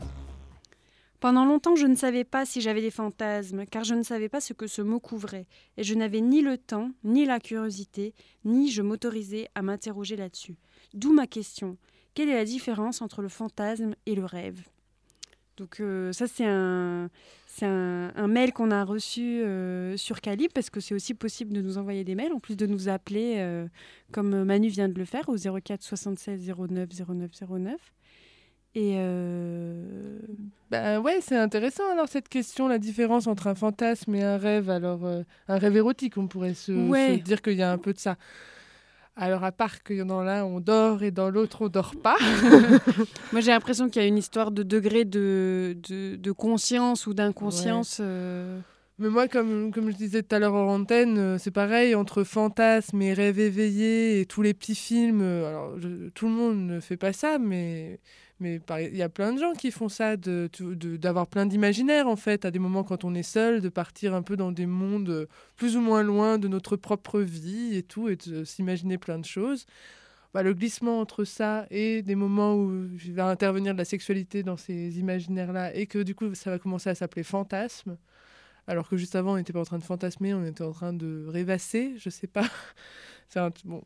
B: Pendant longtemps, je ne savais pas si j'avais des fantasmes, car je ne savais pas ce que ce mot couvrait, et je n'avais ni le temps, ni la curiosité, ni je m'autorisais à m'interroger là-dessus. D'où ma question. Quelle est la différence entre le fantasme et le rêve ? Donc euh, ça, c'est un, c'est un, un mail qu'on a reçu euh, sur Calibre, parce que c'est aussi possible de nous envoyer des mails, en plus de nous appeler, euh, comme Manu vient de le faire, au zéro quatre soixante-seize zéro neuf zéro neuf zéro neuf. Et euh...
D: Bah ouais, c'est intéressant alors cette question, la différence entre un fantasme et un rêve. Alors, euh, un rêve érotique, on pourrait se,
B: Ouais.
D: se dire qu'il y a un peu de ça. Alors, à part qu'il y en a l'un, on dort et dans l'autre, on dort pas.
B: Moi, j'ai l'impression qu'il y a une histoire de degré de, de, de conscience ou d'inconscience.
D: Ouais.
B: Euh...
D: Mais moi, comme, comme je disais tout à l'heure en antenne, euh, c'est pareil, entre fantasme et rêve éveillé et tous les petits films. euh, alors, je- tout le monde ne fait pas ça, mais mais par- il y a plein de gens qui font ça, de, de- d'avoir plein d'imaginaires, en fait, à des moments quand on est seul, de partir un peu dans des mondes euh, plus ou moins loin de notre propre vie et tout, et de s'imaginer plein de choses. Bah, le glissement entre ça et des moments où il va intervenir de la sexualité dans ces imaginaires-là, et que du coup, ça va commencer à s'appeler fantasme. Alors que juste avant, on n'était pas en train de fantasmer, on était en train de rêvasser, je sais pas. C'est un... bon.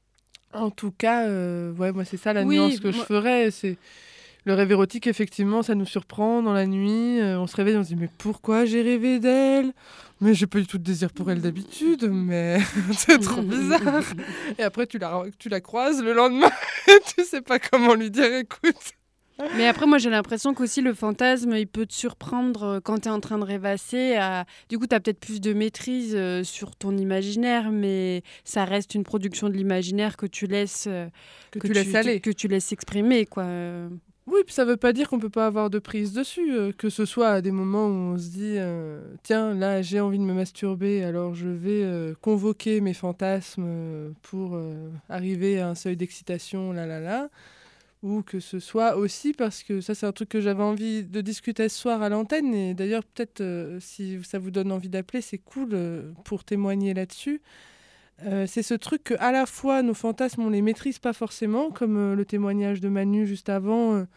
D: En tout cas, euh, ouais, moi, c'est ça la
B: Oui,
D: nuance que
B: moi-
D: je ferais. C'est... Le rêve érotique, effectivement, ça nous surprend dans la nuit. euh, on se réveille, on se dit, mais pourquoi j'ai rêvé d'elle ? Mais j'ai pas du tout de désir pour elle d'habitude, mais c'est trop bizarre. Et après, tu la, tu la croises le lendemain, et tu sais pas comment lui dire, écoute.
B: Mais après, moi, j'ai l'impression qu'aussi le fantasme, il peut te surprendre euh, quand tu es en train de rêvasser. à- Du coup, tu as peut-être plus de maîtrise euh, sur ton imaginaire, mais ça reste une production de l'imaginaire que tu laisses, euh,
D: Que, tu laisses aller.
B: que tu laisses exprimer, quoi. Euh,
D: Oui, puis ça veut pas dire qu'on peut pas avoir de prise dessus, euh, que ce soit à des moments où on se dit euh, tiens, là j'ai envie de me masturber, alors je vais euh, convoquer mes fantasmes euh, pour euh, arriver à un seuil d'excitation, là là là, ou que ce soit aussi parce que ça c'est un truc que j'avais envie de discuter ce soir à l'antenne, et d'ailleurs peut-être euh, si ça vous donne envie d'appeler, c'est cool euh, pour témoigner là-dessus. Euh, c'est ce truc que à la fois nos fantasmes on les maîtrise pas forcément, comme euh, le témoignage de Manu juste avant, euh,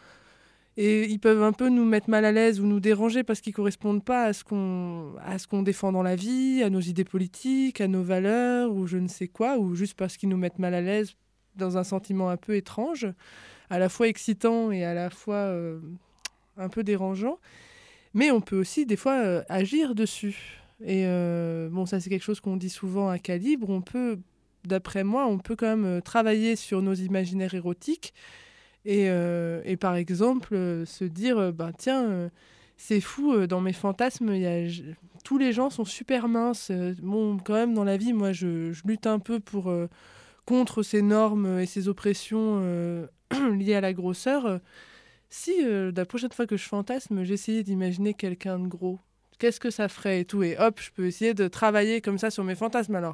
D: et ils peuvent un peu nous mettre mal à l'aise ou nous déranger parce qu'ils correspondent pas à ce qu'on à ce qu'on défend dans la vie, à nos idées politiques, à nos valeurs ou je ne sais quoi, ou juste parce qu'ils nous mettent mal à l'aise dans un sentiment un peu étrange, à la fois excitant et à la fois euh, un peu dérangeant. Mais on peut aussi des fois euh, agir dessus. Et euh, bon, ça c'est quelque chose qu'on dit souvent à Calibre. On peut, d'après moi, on peut quand même euh, travailler sur nos imaginaires érotiques et, euh, et par exemple euh, se dire, euh, ben tiens, euh, c'est fou, euh, dans mes fantasmes, il y a, j- tous les gens sont super minces. Euh, bon, quand même dans la vie, moi, je, je lutte un peu pour euh, contre ces normes et ces oppressions euh, liées à la grosseur. Euh, Si euh, la prochaine fois que je fantasme, j'essayais d'imaginer quelqu'un de gros, qu'est-ce que ça ferait et tout, et hop, je peux essayer de travailler comme ça sur mes fantasmes. Alors,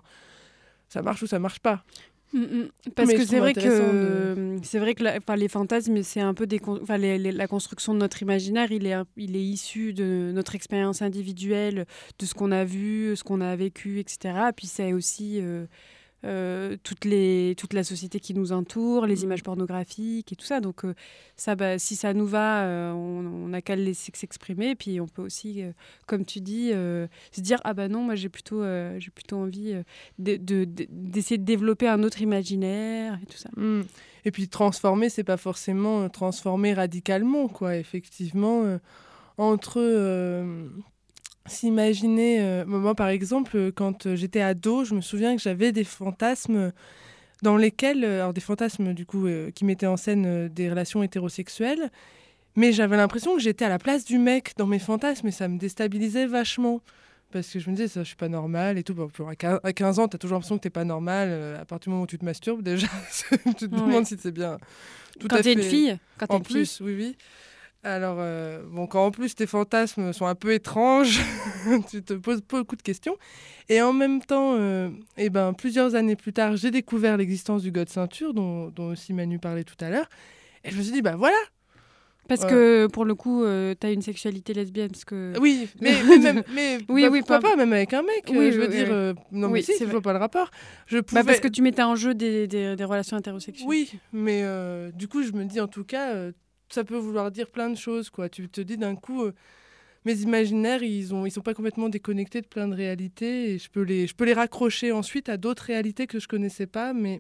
D: ça marche ou ça marche pas.
B: Mm, mm. Parce
D: Mais
B: que
D: je
B: c'est
D: trouve
B: vrai
D: intéressant
B: que c'est vrai que la- enfin, les fantasmes, c'est un peu des con- enfin, les- les- la construction de notre imaginaire, il est un- il est issu de notre expérience individuelle, de ce qu'on a vu, ce qu'on a vécu, et cetera. Puis c'est aussi euh, euh, toutes les, toute la société qui nous entoure, les images pornographiques et tout ça. Donc, euh, ça, bah, si ça nous va, euh, on n'a qu'à le laisser s'exprimer. Puis, on peut aussi, euh, comme tu dis, euh, se dire « Ah bah non, moi, j'ai plutôt, euh, j'ai plutôt envie euh, de, de, de, d'essayer de développer un autre imaginaire. » et tout ça.
D: Mmh. Et puis, transformer, c'est pas forcément euh, transformer radicalement, quoi. Effectivement, euh, entre... Euh, s'imaginer... Euh, moi, par exemple, quand j'étais ado, je me souviens que j'avais des fantasmes dans lesquels... Alors, des fantasmes, du coup, euh, qui mettaient en scène euh, des relations hétérosexuelles, mais j'avais l'impression que j'étais à la place du mec dans mes fantasmes, et ça me déstabilisait vachement. Parce que je me disais, ça, je suis pas normale et tout. Bon, à quinze ans, tu as toujours l'impression que tu n'es pas normale. Euh, à partir du moment où tu te masturbes, déjà, tu te
B: Ouais.
D: demandes si c'est bien. Tout
B: Quand
D: à
B: t'es
D: fait...
B: une fille, quand t'es
D: En
B: une
D: plus,
B: fille.
D: oui, oui. Alors, euh, bon, quand en plus tes fantasmes sont un peu étranges, tu te poses beaucoup de questions. Et en même temps, euh, eh ben, plusieurs années plus tard, j'ai découvert l'existence du God ceinture, dont, dont aussi Manu parlait tout à l'heure. Et je me suis dit, bah voilà.
B: Parce
D: Ouais.
B: que, pour le coup, euh, t'as une sexualité lesbienne. Parce que...
D: Oui, mais, mais, même, mais
B: Oui,
D: bah,
B: oui,
D: pourquoi
B: pas-
D: pas, même avec un mec.
B: Oui,
D: euh, je veux
B: oui,
D: dire,
B: oui.
D: euh, non,
B: Oui,
D: mais si,
B: c'est
D: je
B: vrai.
D: vois pas le rapport. Je pouvais...
B: Bah parce que tu mettais en jeu des, des, des relations hétérosexuelles.
D: Oui, mais euh, du coup, je me dis en tout cas, euh, ça peut vouloir dire plein de choses, quoi. Tu te dis d'un coup, euh, mes imaginaires, ils ont, ils sont pas complètement déconnectés de plein de réalités, et je peux les, je peux les raccrocher ensuite à d'autres réalités que je connaissais pas, mais...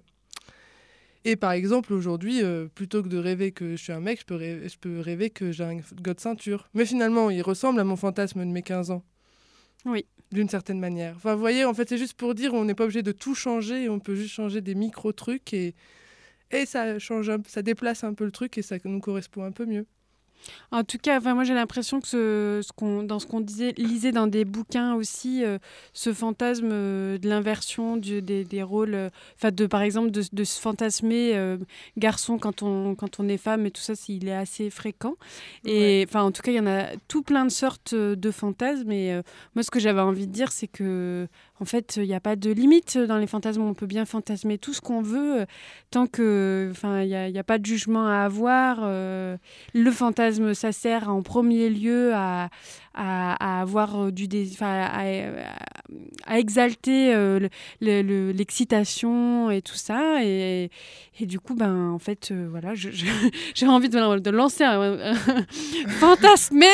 D: Et par exemple, aujourd'hui, euh, plutôt que de rêver que je suis un mec, je peux rêver, je peux rêver que j'ai un God ceinture. Mais finalement, il ressemble à mon fantasme de mes quinze ans.
B: Oui.
D: D'une certaine manière. Enfin, vous voyez, en fait, c'est juste pour dire, on n'est pas obligé de tout changer, on peut juste changer des micro-trucs, et, et ça change un, ça déplace un peu le truc, et ça nous correspond un peu mieux.
B: En tout cas, enfin, moi j'ai l'impression que ce, ce qu'on, dans ce qu'on disait, lisait dans des bouquins aussi, euh, ce fantasme euh, de l'inversion du, des, des rôles, euh, enfin de par exemple de, de se fantasmer euh, garçon quand on quand on est femme et tout ça, il est assez fréquent. Et enfin en tout cas il y en a tout plein de sortes de fantasmes. Et euh, moi ce que j'avais envie de dire c'est que en fait il n'y a pas de limite dans les fantasmes. On peut bien fantasmer tout ce qu'on veut euh, tant que enfin il y a, y a pas de jugement à avoir. Euh, le fantasme ça sert en premier lieu à, à, à avoir du dé... enfin, à, à, à exalter euh, le, le, le, l'excitation et tout ça. Et, et du coup, ben, en fait, euh, voilà, je, je, j'ai envie de, de lancer un, un fantasmer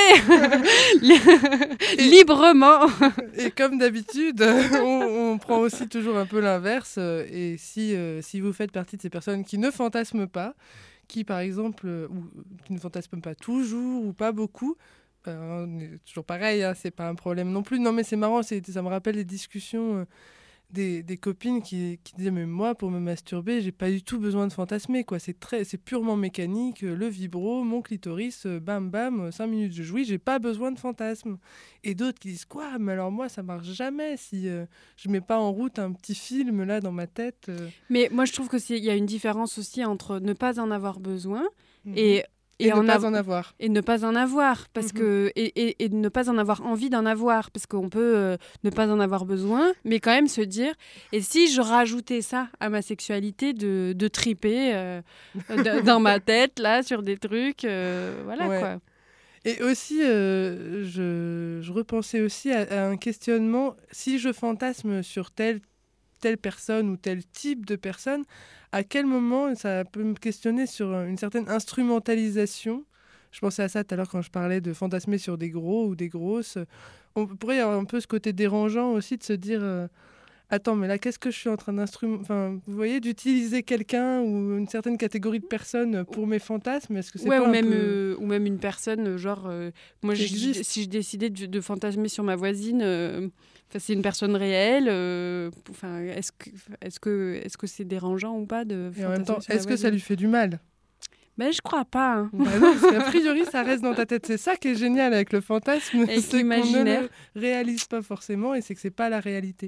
B: librement.
D: Et comme d'habitude, on, on prend aussi toujours un peu l'inverse. Et si, euh, si vous faites partie de ces personnes qui ne fantasment pas, qui par exemple, euh, ou qui ne fantasment pas toujours ou pas beaucoup, euh, on est toujours pareil, hein, c'est pas un problème non plus. Non mais c'est marrant, c'est, ça me rappelle les discussions euh, des, des copines qui, qui disaient mais moi pour me masturber j'ai pas du tout besoin de fantasmer, quoi. C'est, très, c'est purement mécanique, le vibro, mon clitoris, euh, bam bam, cinq minutes je jouis, j'ai pas besoin de fantasme. Et d'autres qui disent quoi, mais alors moi ça marche jamais si euh, je mets pas en route un petit film là dans ma tête. Euh...
B: Mais moi je trouve qu'il y a une différence aussi entre ne pas en avoir besoin
D: mmh.
B: et
D: Et, et ne
B: en
D: pas
B: av-
D: en avoir.
B: Et ne pas en avoir, parce
D: mmh.
B: que et, et, et ne pas en avoir envie d'en avoir, parce qu'on peut euh, ne pas en avoir besoin, mais quand même se dire, et si je rajoutais ça à ma sexualité, de, de triper euh, d- dans ma tête, là, sur des trucs, euh, voilà
D: ouais.
B: quoi.
D: Et aussi, euh, je, je repensais aussi à, à un questionnement, si je fantasme sur telle, telle personne ou tel type de personne, à quel moment ça peut me questionner sur une certaine instrumentalisation. Je pensais à ça tout à l'heure quand je parlais de fantasmer sur des gros ou des grosses. On pourrait y avoir un peu ce côté dérangeant aussi de se dire euh, attends, mais là, qu'est-ce que je suis en train d'instrument... Enfin, vous voyez, d'utiliser quelqu'un ou une certaine catégorie de personnes pour mes fantasmes, est-ce que c'est
B: ouais,
D: pas
B: ou
D: un
B: même
D: peu...
B: euh, ou même une personne, genre... Euh, moi, je, je, si je décidais de, de fantasmer sur ma voisine... Euh, c'est une personne réelle. Euh, est-ce que, est-ce que, est-ce que c'est dérangeant ou pas de
D: Et en même temps,
B: sur
D: est-ce que ça lui fait du mal?
B: Ben, je crois pas. Hein.
D: Bah non, parce qu'a priori, ça reste dans ta tête. C'est ça qui est génial avec le fantasme.
B: Avec
D: c'est
B: l'imaginaire.
D: qu'on ne le réalise pas forcément et c'est que c'est pas la réalité.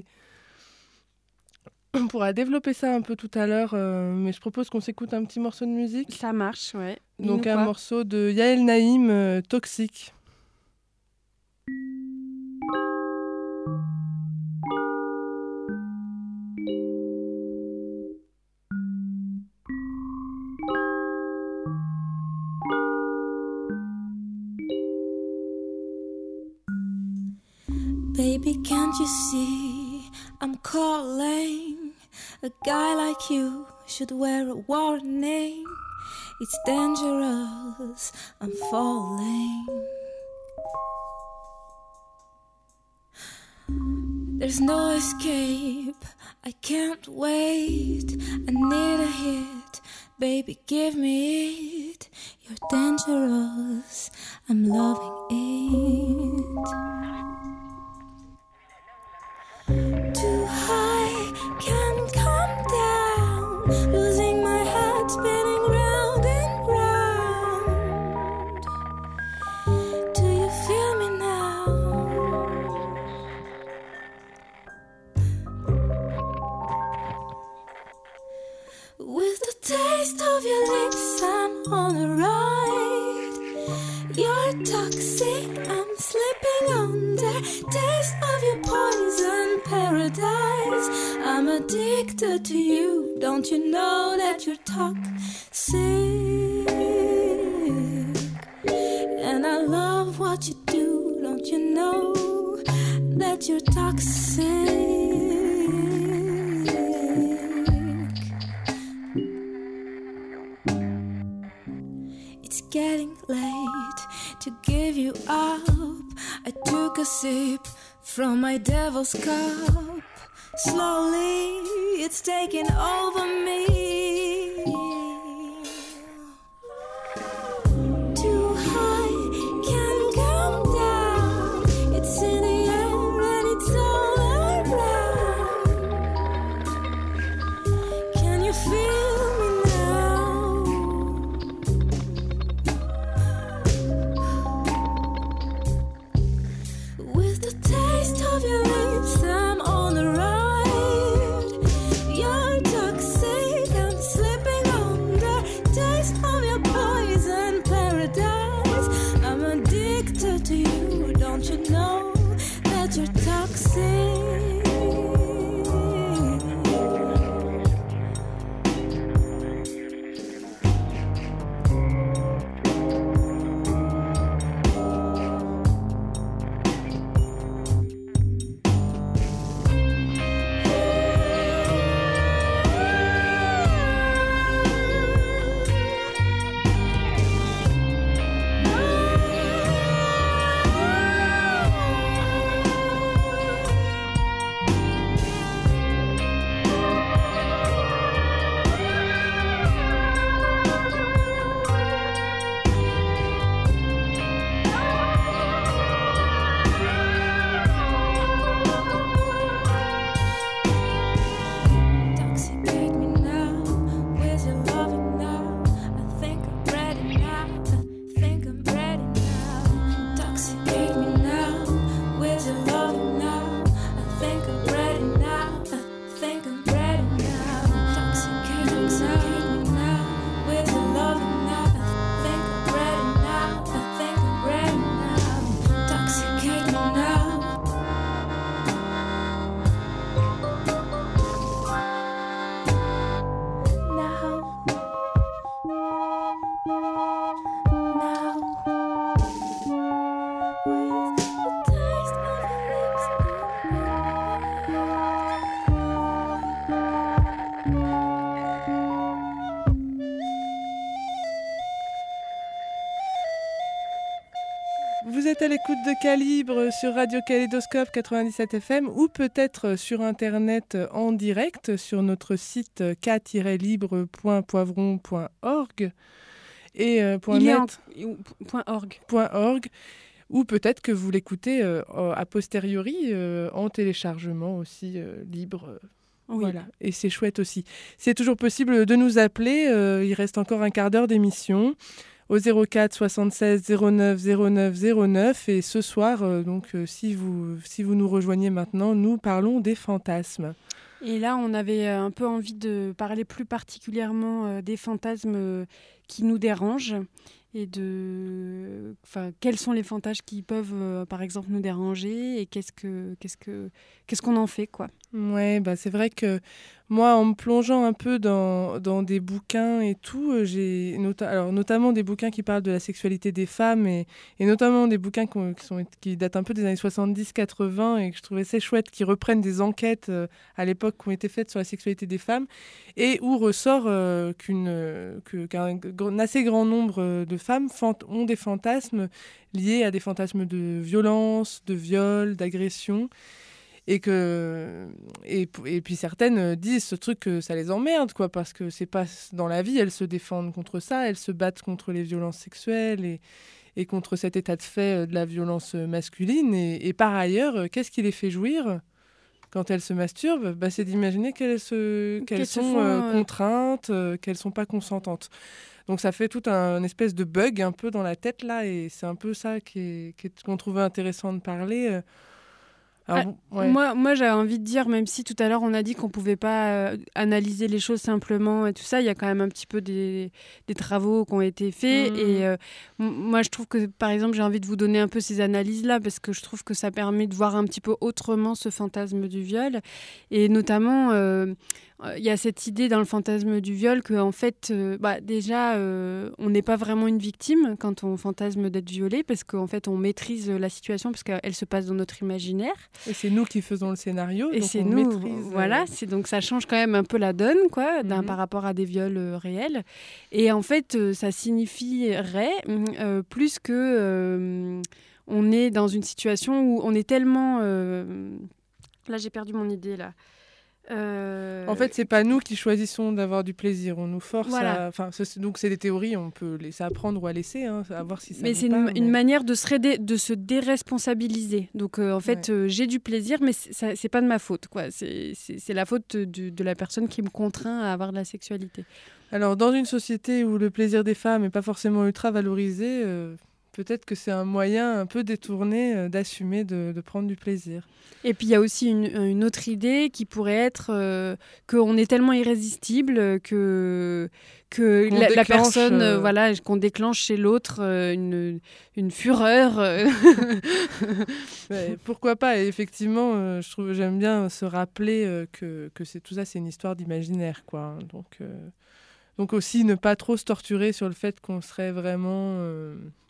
D: On pourra développer ça un peu tout à l'heure, euh, mais je propose qu'on s'écoute un petit morceau de musique.
B: Ça marche, ouais.
D: Donc
B: Dis-nous
D: un
B: quoi.
D: morceau de Yael Naïm, euh, Toxique.
I: Baby, can't you see I'm calling? A guy like you should wear a warning. It's dangerous, I'm falling. There's no escape, I can't wait. I need a hit, baby give me it. You're dangerous, I'm loving it. Too high, can't come down. Losing my head, spinning round and round. Do you feel me now? With the taste of your lips, I'm on a ride. You're toxic, I'm slipping under. Taste of your poison paradise. I'm addicted to you. Don't you know that you're toxic? And I love what you do. Don't you know that you're toxic? It's getting late to give you up. I took a sip from my devil's cup. Slowly, it's taking over me. Too high, can't come down. It's in the air and it's all around. Can you feel me now? With the taste of your lips, I'm on the ride. You're toxic, I'm slipping under. Taste of your poison paradise. I'm addicted to you. Don't you know that you're toxic? Intoxicate me now, where's your loving now? I think I'm ready now, I think I'm ready now. Intoxicate me now, where's your loving now? I think I'm ready now, I think I'm ready now. Intoxicate, intoxicate me now, where's your loving now? I think I'm ready now, I think I'm ready now. Intoxicate me now. Now, now, with the taste of your lips,
D: Vous êtes à l'écoute de Calibre sur Radio Kaléidoscope quatre-vingt-dix-sept F M ou peut-être sur Internet en direct sur notre site k tiret libre point poivron point org et euh,
B: Il est en...
D: .net.
B: point .org.
D: .org, ou peut-être que vous l'écoutez euh, a posteriori euh, en téléchargement aussi euh, libre. euh,
B: Oui.
D: Voilà, et c'est chouette aussi. C'est toujours possible de nous appeler, euh, il reste encore un quart d'heure d'émission au zéro quatre soixante-seize zéro neuf zéro neuf zéro neuf, et ce soir, euh, donc euh, si vous, si vous nous rejoignez maintenant, nous parlons des fantasmes.
B: Et là, on avait euh, un peu envie de parler plus particulièrement euh, des fantasmes euh, qui nous dérangent et de, enfin, quels sont les fantasmes qui peuvent, euh, par exemple, nous déranger et qu'est-ce que, qu'est-ce que, qu'est-ce qu'on en fait, quoi.
D: Ouais, bah c'est vrai que moi, en me plongeant un peu dans, dans des bouquins et tout, euh, j'ai nota- alors, notamment des bouquins qui parlent de la sexualité des femmes et, et notamment des bouquins qui, ont- qui, sont, qui datent un peu des années soixante-dix quatre-vingts et que je trouvais assez chouette, qui reprennent des enquêtes euh, à l'époque qui ont été faites sur la sexualité des femmes et où ressort euh, qu'une, euh, que, qu'un gr- assez grand nombre euh, de femmes fant- ont des fantasmes liés à des fantasmes de violence, de viol, d'agression. Et, que, et, et puis certaines disent ce truc que ça les emmerde, quoi, parce que c'est pas dans la vie, elles se défendent contre ça, elles se battent contre les violences sexuelles et, et contre cet état de fait de la violence masculine. Et, et par ailleurs, qu'est-ce qui les fait jouir quand elles se masturbent ? Bah, c'est d'imaginer qu'elles, se, qu'elles, qu'elles sont font, euh, euh... contraintes, euh, qu'elles sont pas consentantes. Donc ça fait tout un une espèce de bug un peu dans la tête, là, et c'est un peu ça qui est, qui est, qu'on trouvait intéressant de parler. Euh,
B: Alors, ah, ouais. Moi, moi, j'avais envie de dire, même si tout à l'heure on a dit qu'on ne pouvait pas euh, analyser les choses simplement et tout ça, il y a quand même un petit peu des, des travaux qui ont été faits. Mmh. Et euh, m- moi, je trouve que, par exemple, j'ai envie de vous donner un peu ces analyses-là parce que je trouve que ça permet de voir un petit peu autrement ce fantasme du viol. Et notamment, il euh, y a cette idée dans le fantasme du viol qu'en fait, euh, bah, déjà, euh, on n'est pas vraiment une victime quand on fantasme d'être violé parce qu'en fait, on maîtrise la situation parce qu'elle se passe dans notre imaginaire.
D: Et c'est nous qui faisons le scénario,
B: et
D: donc
B: c'est
D: on
B: nous,
D: maîtrise.
B: Voilà, c'est, donc ça change quand même un peu la donne, quoi, d'un, mm-hmm. par rapport à des viols euh, réels. Et en fait, euh, ça signifierait euh, plus que euh, on est dans une situation où on est tellement... Euh... Là, j'ai perdu mon idée, là.
D: Euh... En fait, c'est pas nous qui choisissons d'avoir du plaisir, on nous force voilà. à. Enfin, c'est, donc c'est des théories, on peut laisser apprendre ou à laisser, hein, à voir si ça.
B: Mais c'est
D: parle,
B: une,
D: mais...
B: une manière de se, ré- de se déresponsabiliser. Donc euh, en fait, ouais. euh, j'ai du plaisir, mais c'est, ça, c'est pas de ma faute, quoi. C'est, c'est, c'est la faute de, de la personne qui me contraint à avoir de la sexualité.
D: Alors, dans une société où le plaisir des femmes n'est pas forcément ultra valorisé. Euh... Peut-être que c'est un moyen un peu détourné euh, d'assumer de, de prendre du plaisir.
B: Et puis il y a aussi une, une autre idée qui pourrait être euh, qu'on est tellement irrésistible que, que la, la personne, euh... voilà, qu'on déclenche chez l'autre euh, une, une fureur. Euh.
D: Ouais, pourquoi pas ? Et effectivement, euh, je trouve, j'aime bien se rappeler euh, que, que c'est, tout ça, c'est une histoire d'imaginaire, quoi. Donc, euh, donc aussi, ne pas trop se torturer sur le fait qu'on serait vraiment... Euh,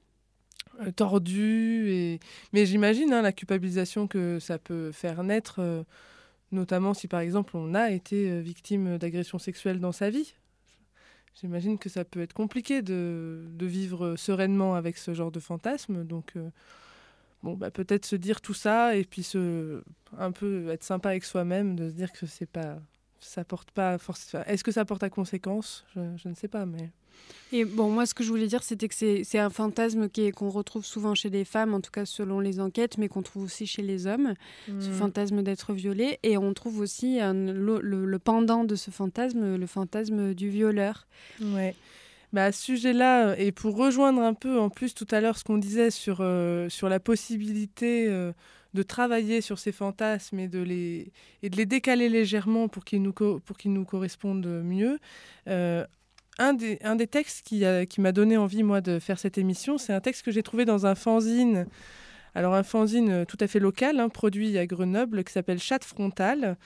D: tordu et mais j'imagine hein, la culpabilisation que ça peut faire naître euh, notamment si par exemple on a été euh, victime d'agression sexuelle dans sa vie. J'imagine que ça peut être compliqué de, de vivre sereinement avec ce genre de fantasme, donc euh, bon bah peut-être se dire tout ça et puis se un peu être sympa avec soi-même, de se dire que c'est pas ça porte pas forcément. Est-ce que ça porte à conséquence ? je, je ne sais pas, mais
B: Et bon, moi, ce que je voulais dire, c'était que c'est, c'est un fantasme qui est, qu'on retrouve souvent chez les femmes, en tout cas selon les enquêtes, mais qu'on trouve aussi chez les hommes, mmh. ce fantasme d'être violé. Et on trouve aussi un, le, le, le pendant de ce fantasme, le fantasme du violeur.
D: Ouais. Bah, à ce sujet-là, et pour rejoindre un peu en plus tout à l'heure ce qu'on disait sur, euh, sur la possibilité euh, de travailler sur ces fantasmes et de les, et de les décaler légèrement pour qu'ils nous, co- pour qu'ils nous correspondent mieux, euh, Un des, un des textes qui, a, qui m'a donné envie, moi, de faire cette émission, c'est un texte que j'ai trouvé dans un fanzine, alors un fanzine tout à fait local, hein, produit à Grenoble, qui s'appelle Chat Frontal,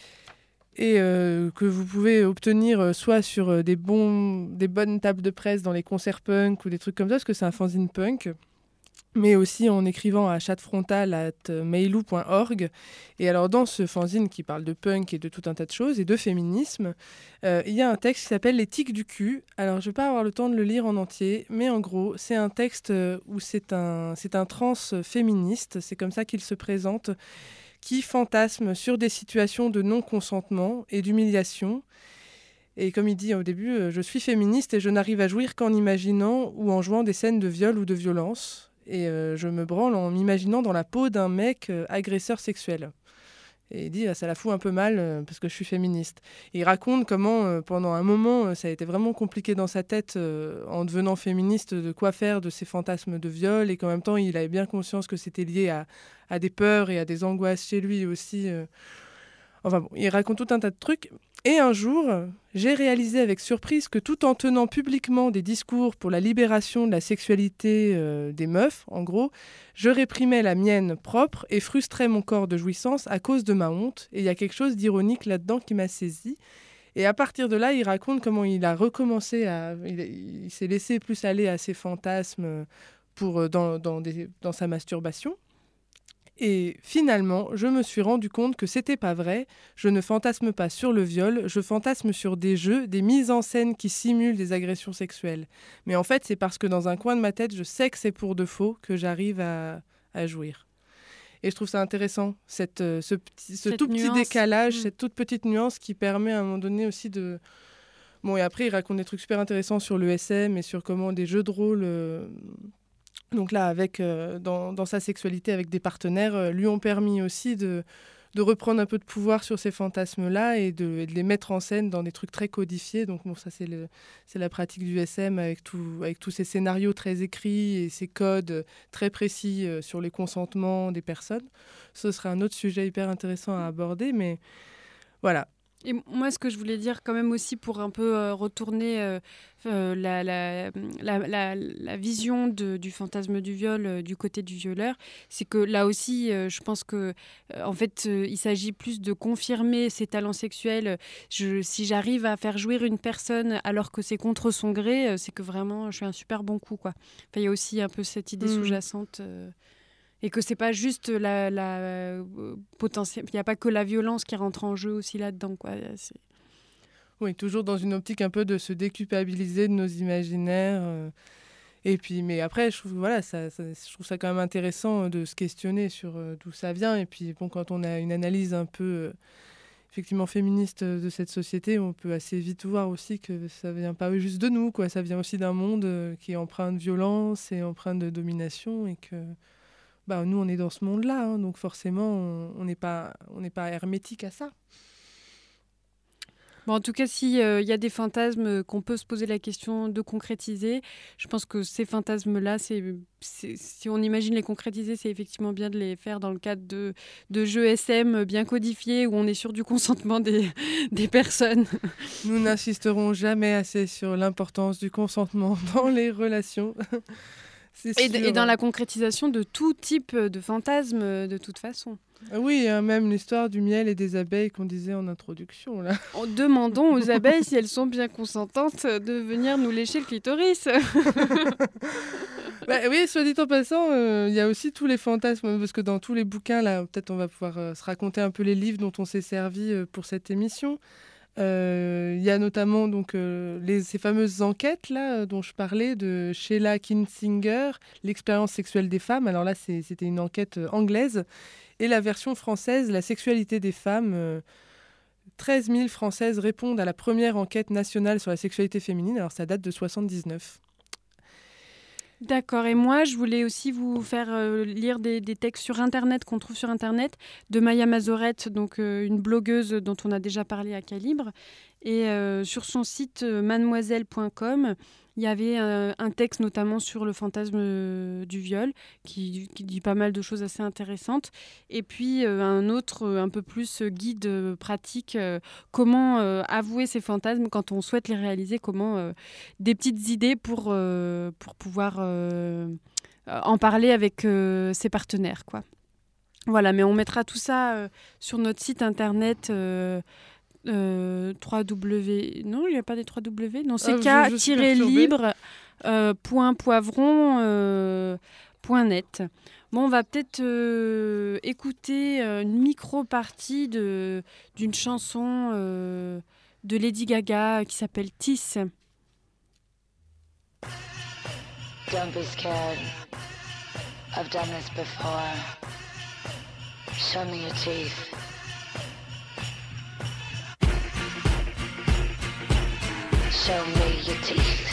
D: et euh, que vous pouvez obtenir soit sur des, bons, des bonnes tables de presse dans les concerts punk ou des trucs comme ça, parce que c'est un fanzine punk, mais aussi en écrivant à chatfrontal arobase mailou point org. Et alors, dans ce fanzine qui parle de punk et de tout un tas de choses, et de féminisme, euh, il y a un texte qui s'appelle « Les tics du cul ». Alors, je ne vais pas avoir le temps de le lire en entier, mais en gros, c'est un texte où c'est un, c'est un trans féministe, c'est comme ça qu'il se présente, qui fantasme sur des situations de non-consentement et d'humiliation. Et comme il dit au début, euh, « Je suis féministe et je n'arrive à jouir qu'en imaginant ou en jouant des scènes de viol ou de violence. » Et euh, je me branle en m'imaginant dans la peau d'un mec euh, agresseur sexuel. Et il dit, ah, ça la fout un peu mal euh, parce que je suis féministe. Et il raconte comment, euh, pendant un moment, euh, ça a été vraiment compliqué dans sa tête, euh, en devenant féministe, de quoi faire de ses fantasmes de viol, et qu'en même temps, il avait bien conscience que c'était lié à, à des peurs et à des angoisses chez lui aussi. Euh. Enfin bon, il raconte tout un tas de trucs. Et un jour, j'ai réalisé avec surprise que tout en tenant publiquement des discours pour la libération de la sexualité euh, des meufs, en gros, je réprimais la mienne propre et frustrais mon corps de jouissance à cause de ma honte. Et il y a quelque chose d'ironique là-dedans qui m'a saisie. Et à partir de là, il raconte comment il a recommencé à... Il, il s'est laissé plus aller à ses fantasmes pour, dans, dans, des, dans sa masturbation. Et finalement, je me suis rendu compte que c'était pas vrai. Je ne fantasme pas sur le viol, je fantasme sur des jeux, des mises en scène qui simulent des agressions sexuelles. Mais en fait, c'est parce que dans un coin de ma tête, je sais que c'est pour de faux que j'arrive à, à jouir. Et je trouve ça intéressant, cette, ce, petit, ce tout
B: nuance.
D: petit décalage,
B: mmh.
D: cette toute petite nuance qui permet à un moment donné aussi de... Bon, et après, il raconte des trucs super intéressants sur l'E S M et sur comment des jeux de rôle... Euh... Donc là, avec, euh, dans, dans sa sexualité avec des partenaires, euh, lui ont permis aussi de, de reprendre un peu de pouvoir sur ces fantasmes-là et de, et de les mettre en scène dans des trucs très codifiés. Donc bon, ça, c'est, le, c'est la pratique du S M avec, tout, avec tous ces scénarios très écrits et ces codes très précis euh, sur les consentements des personnes. Ce serait un autre sujet hyper intéressant à aborder, mais voilà.
B: Et moi, ce que je voulais dire quand même aussi pour un peu euh, retourner euh, euh, la, la, la, la, la vision de, du fantasme du viol euh, du côté du violeur, c'est que là aussi, euh, je pense que euh, en fait, euh, il s'agit plus de confirmer ses talents sexuels. Je, si j'arrive à faire jouir une personne alors que c'est contre son gré, euh, c'est que vraiment, je fais un super bon coup, quoi. Enfin, il y a aussi un peu cette idée mmh. sous-jacente. Euh, Et que c'est pas juste la, la euh, potentielle. Il n'y a pas que la violence qui rentre en jeu aussi là-dedans, quoi. C'est...
D: Oui, toujours dans une optique un peu de se déculpabiliser de nos imaginaires. Euh, et puis, mais après, je trouve, voilà, ça, ça, je trouve ça quand même intéressant de se questionner sur euh, d'où ça vient. Et puis, bon, quand on a une analyse un peu euh, effectivement féministe de cette société, on peut assez vite voir aussi que ça vient pas juste de nous, quoi. Ça vient aussi d'un monde euh, qui est empreint de violence et empreint de domination et que bah, nous, on est dans ce monde-là, hein, donc forcément, on n'est pas, on n'est pas hermétique à ça.
B: Bon, en tout cas, s'il euh, y a des fantasmes qu'on peut se poser la question de concrétiser, je pense que ces fantasmes-là, c'est, c'est, si on imagine les concrétiser, c'est effectivement bien de les faire dans le cadre de, de jeux S M bien codifiés où on est sûr du consentement des, des personnes.
D: Nous n'insisterons jamais assez sur l'importance du consentement dans les relations.
B: Et, d- et dans la concrétisation de tout type de fantasme, de toute façon.
D: Oui, hein, même l'histoire du miel et des abeilles qu'on disait en introduction. Là.
B: Demandons aux abeilles, si elles sont bien consentantes, de venir nous lécher le clitoris.
D: Bah, oui, soit dit en passant, il euh, y a aussi tous les fantasmes, parce que dans tous les bouquins, là, peut-être on va pouvoir euh, se raconter un peu les livres dont on s'est servi euh, pour cette émission. Il euh, y a notamment donc, euh, les, ces fameuses enquêtes là, euh, dont je parlais de Sheila Kinsinger, l'expérience sexuelle des femmes. Alors là, c'est, c'était une enquête euh, anglaise. Et la version française, la sexualité des femmes. Euh, treize mille Françaises répondent à la première enquête nationale sur la sexualité féminine. Alors ça date de soixante-dix-neuf.
B: D'accord, et moi je voulais aussi vous faire euh, lire des, des textes sur Internet qu'on trouve sur Internet de Maya Mazorette, donc euh, une blogueuse dont on a déjà parlé à Calibre. Et euh, sur son site euh, mademoiselle point com, il y avait euh, un texte notamment sur le fantasme euh, du viol qui, qui dit pas mal de choses assez intéressantes. Et puis euh, un autre euh, un peu plus euh, guide euh, pratique, euh, comment euh, avouer ses fantasmes quand on souhaite les réaliser, comment euh, des petites idées pour, euh, pour pouvoir euh, en parler avec euh, ses partenaires, quoi. Voilà, mais on mettra tout ça euh, sur notre site internet euh, Euh, trois W non, il n'y a pas des trois W. Non, c'est
D: ah,
B: k-libre point poivron point net. Bon, on va peut-être euh, écouter euh, une micro-partie de, d'une chanson euh, de Lady Gaga qui s'appelle Tiss.
J: Don't be scared. I've done this before. Show me your teeth. Show me your teeth.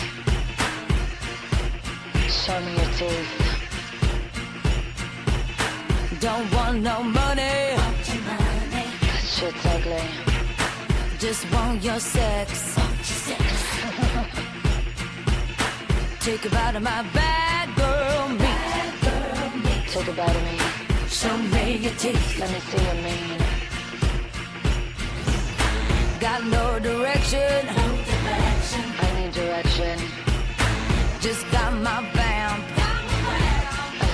J: Show me your teeth. Don't want no money. Want your money. That shit's ugly. Just want your sex. Want your sex. Take a bite of my bad girl meat. Bad girl meat. Take a bite of me. Show me your teeth. Let me see your mean. got no direction. No direction. I need direction. Just got my vamp. Uh,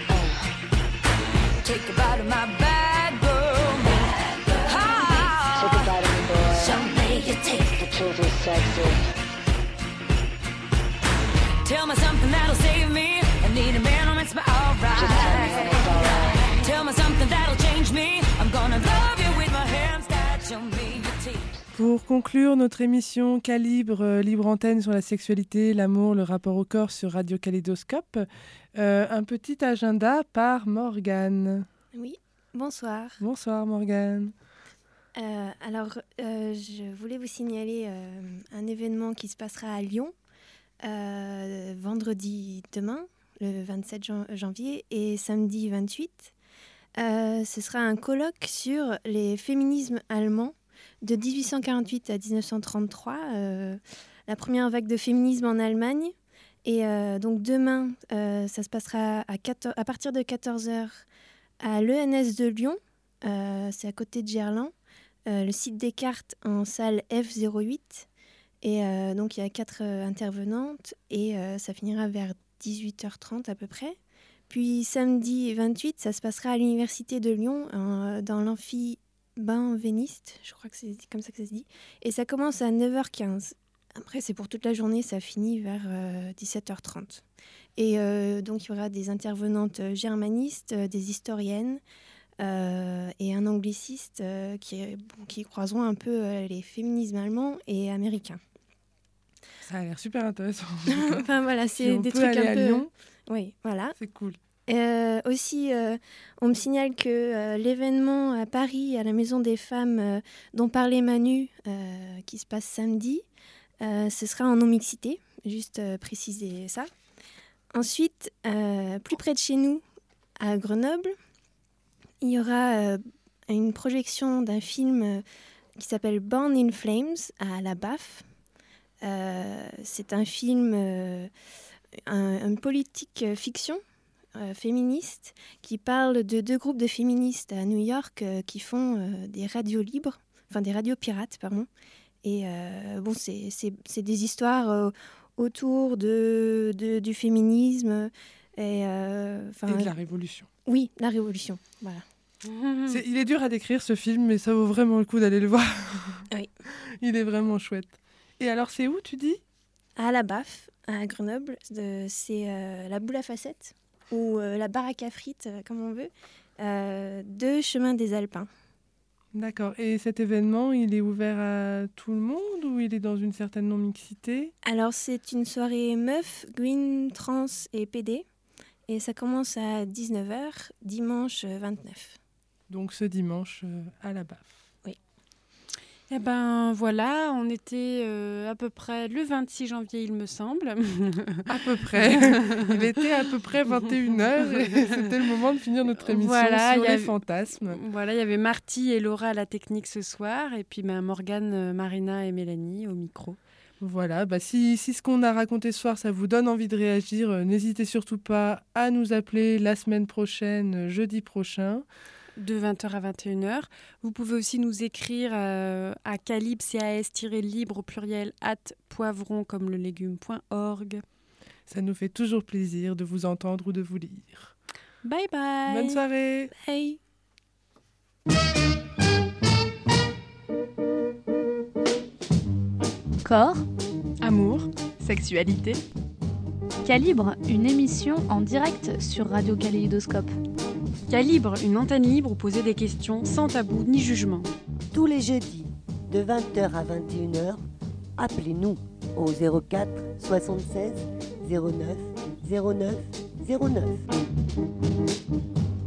J: uh. Take a bite of my bad girl. Bad girl. Oh. Take a bite of me, boy. Show me your teeth. The truth is sexy. Tell me something that'll save me. I need a man who makes me alright. Just tell me when it's alright. Tell me something that'll change me. I'm gonna love you with my hands that show me your teeth.
D: Pour conclure notre émission Calibre, euh, libre antenne sur la sexualité, l'amour, le rapport au corps sur Radio Kaléidoscope, euh, un petit agenda par Morgane.
K: Oui, bonsoir.
D: Bonsoir Morgane.
K: Euh, alors, euh, je voulais vous signaler euh, un événement qui se passera à Lyon euh, vendredi demain, le vingt-sept janvier, et samedi vingt-huit. Euh, ce sera un colloque sur les féminismes allemands de dix-huit cent quarante-huit à dix-neuf cent trente-trois, euh, la première vague de féminisme en Allemagne. Et euh, donc demain, euh, ça se passera à, quatorze, à partir de quatorze heures à l'E N S de Lyon, euh, c'est à côté de Gerland, euh, le site Descartes en salle F zéro huit. Et euh, donc il y a quatre euh, intervenantes et euh, ça finira vers dix-huit heures trente à peu près. Puis samedi vingt-huit, ça se passera à l'Université de Lyon, euh, dans l'amphi benveniste, je crois que c'est comme ça que ça se dit. Et ça commence à neuf heures quinze. Après, c'est pour toute la journée, ça finit vers euh, dix-sept heures trente. Et euh, donc, il y aura des intervenantes germanistes, euh, des historiennes euh, et un angliciste euh, qui, bon, qui croiseront un peu euh, les féminismes allemands et américains.
D: Ça a l'air super intéressant.
K: Enfin, voilà, c'est
D: si
K: des
D: peut
K: trucs
D: aller
K: un
D: à
K: peu...
D: Lyon,
K: oui, voilà.
D: C'est cool.
K: Euh, aussi, euh, on me signale que euh, l'événement à Paris, à la Maison des Femmes, euh, dont parlait Manu, euh, qui se passe samedi, euh, ce sera en non-mixité, juste euh, préciser ça. Ensuite, euh, plus près de chez nous, à Grenoble, il y aura euh, une projection d'un film euh, qui s'appelle Born in Flames, à la B A F. Euh, c'est un film, euh, un, un politique euh, fiction, Euh, féministes qui parlent de deux groupes de féministes à New York euh, qui font euh, des radios libres, enfin des radios pirates, pardon. Et euh, bon, c'est, c'est, c'est des histoires euh, autour de, de, du féminisme et, euh,
D: et de la révolution.
K: Oui, la révolution, voilà.
D: C'est, il est dur à décrire ce film, mais ça vaut vraiment le coup d'aller le voir.
K: Oui.
D: Il est vraiment chouette. Et alors, c'est où, tu dis ?
K: À la B A F, à Grenoble, de, c'est euh, la boule à facettes. Ou euh, la baraque à frites, euh, comme on veut, euh, de Chemin des Alpins.
D: D'accord. Et cet événement, il est ouvert à tout le monde ou il est dans une certaine non-mixité ?
K: Alors, c'est une soirée meuf, green, trans et P D. Et ça commence à dix-neuf heures, dimanche vingt-neuf.
D: Donc, ce dimanche, euh, à la B A F.
K: Oui.
B: Eh ben voilà, on était euh, à peu près le vingt-six janvier, il me semble.
D: À peu près. Il était à peu près vingt et une heures et c'était le moment de finir notre émission
B: voilà,
D: sur les
B: avait,
D: fantasmes.
B: Voilà, il y avait Marty et Laura à la technique ce soir et puis ben, Morgane, Marina et Mélanie au micro.
D: Voilà, bah si, si ce qu'on a raconté ce soir, ça vous donne envie de réagir, euh, n'hésitez surtout pas à nous appeler la semaine prochaine, jeudi prochain.
B: De vingt heures à vingt et une heures. Vous pouvez aussi nous écrire euh, à calibre, C A S-libre au pluriel, at poivron comme le légume point org.
D: Ça nous fait toujours plaisir de vous entendre ou de vous lire.
B: Bye bye.
D: Bonne soirée.
B: Bye.
A: Corps,
B: amour, sexualité.
A: Calibre, une émission en direct sur Radio Kaléidoscope.
B: Calibre, une antenne libre où poser des questions sans tabou ni jugement.
C: Tous les jeudis, de vingt heures à vingt et une heures, appelez-nous au zéro quatre soixante-seize zéro neuf zéro neuf zéro neuf.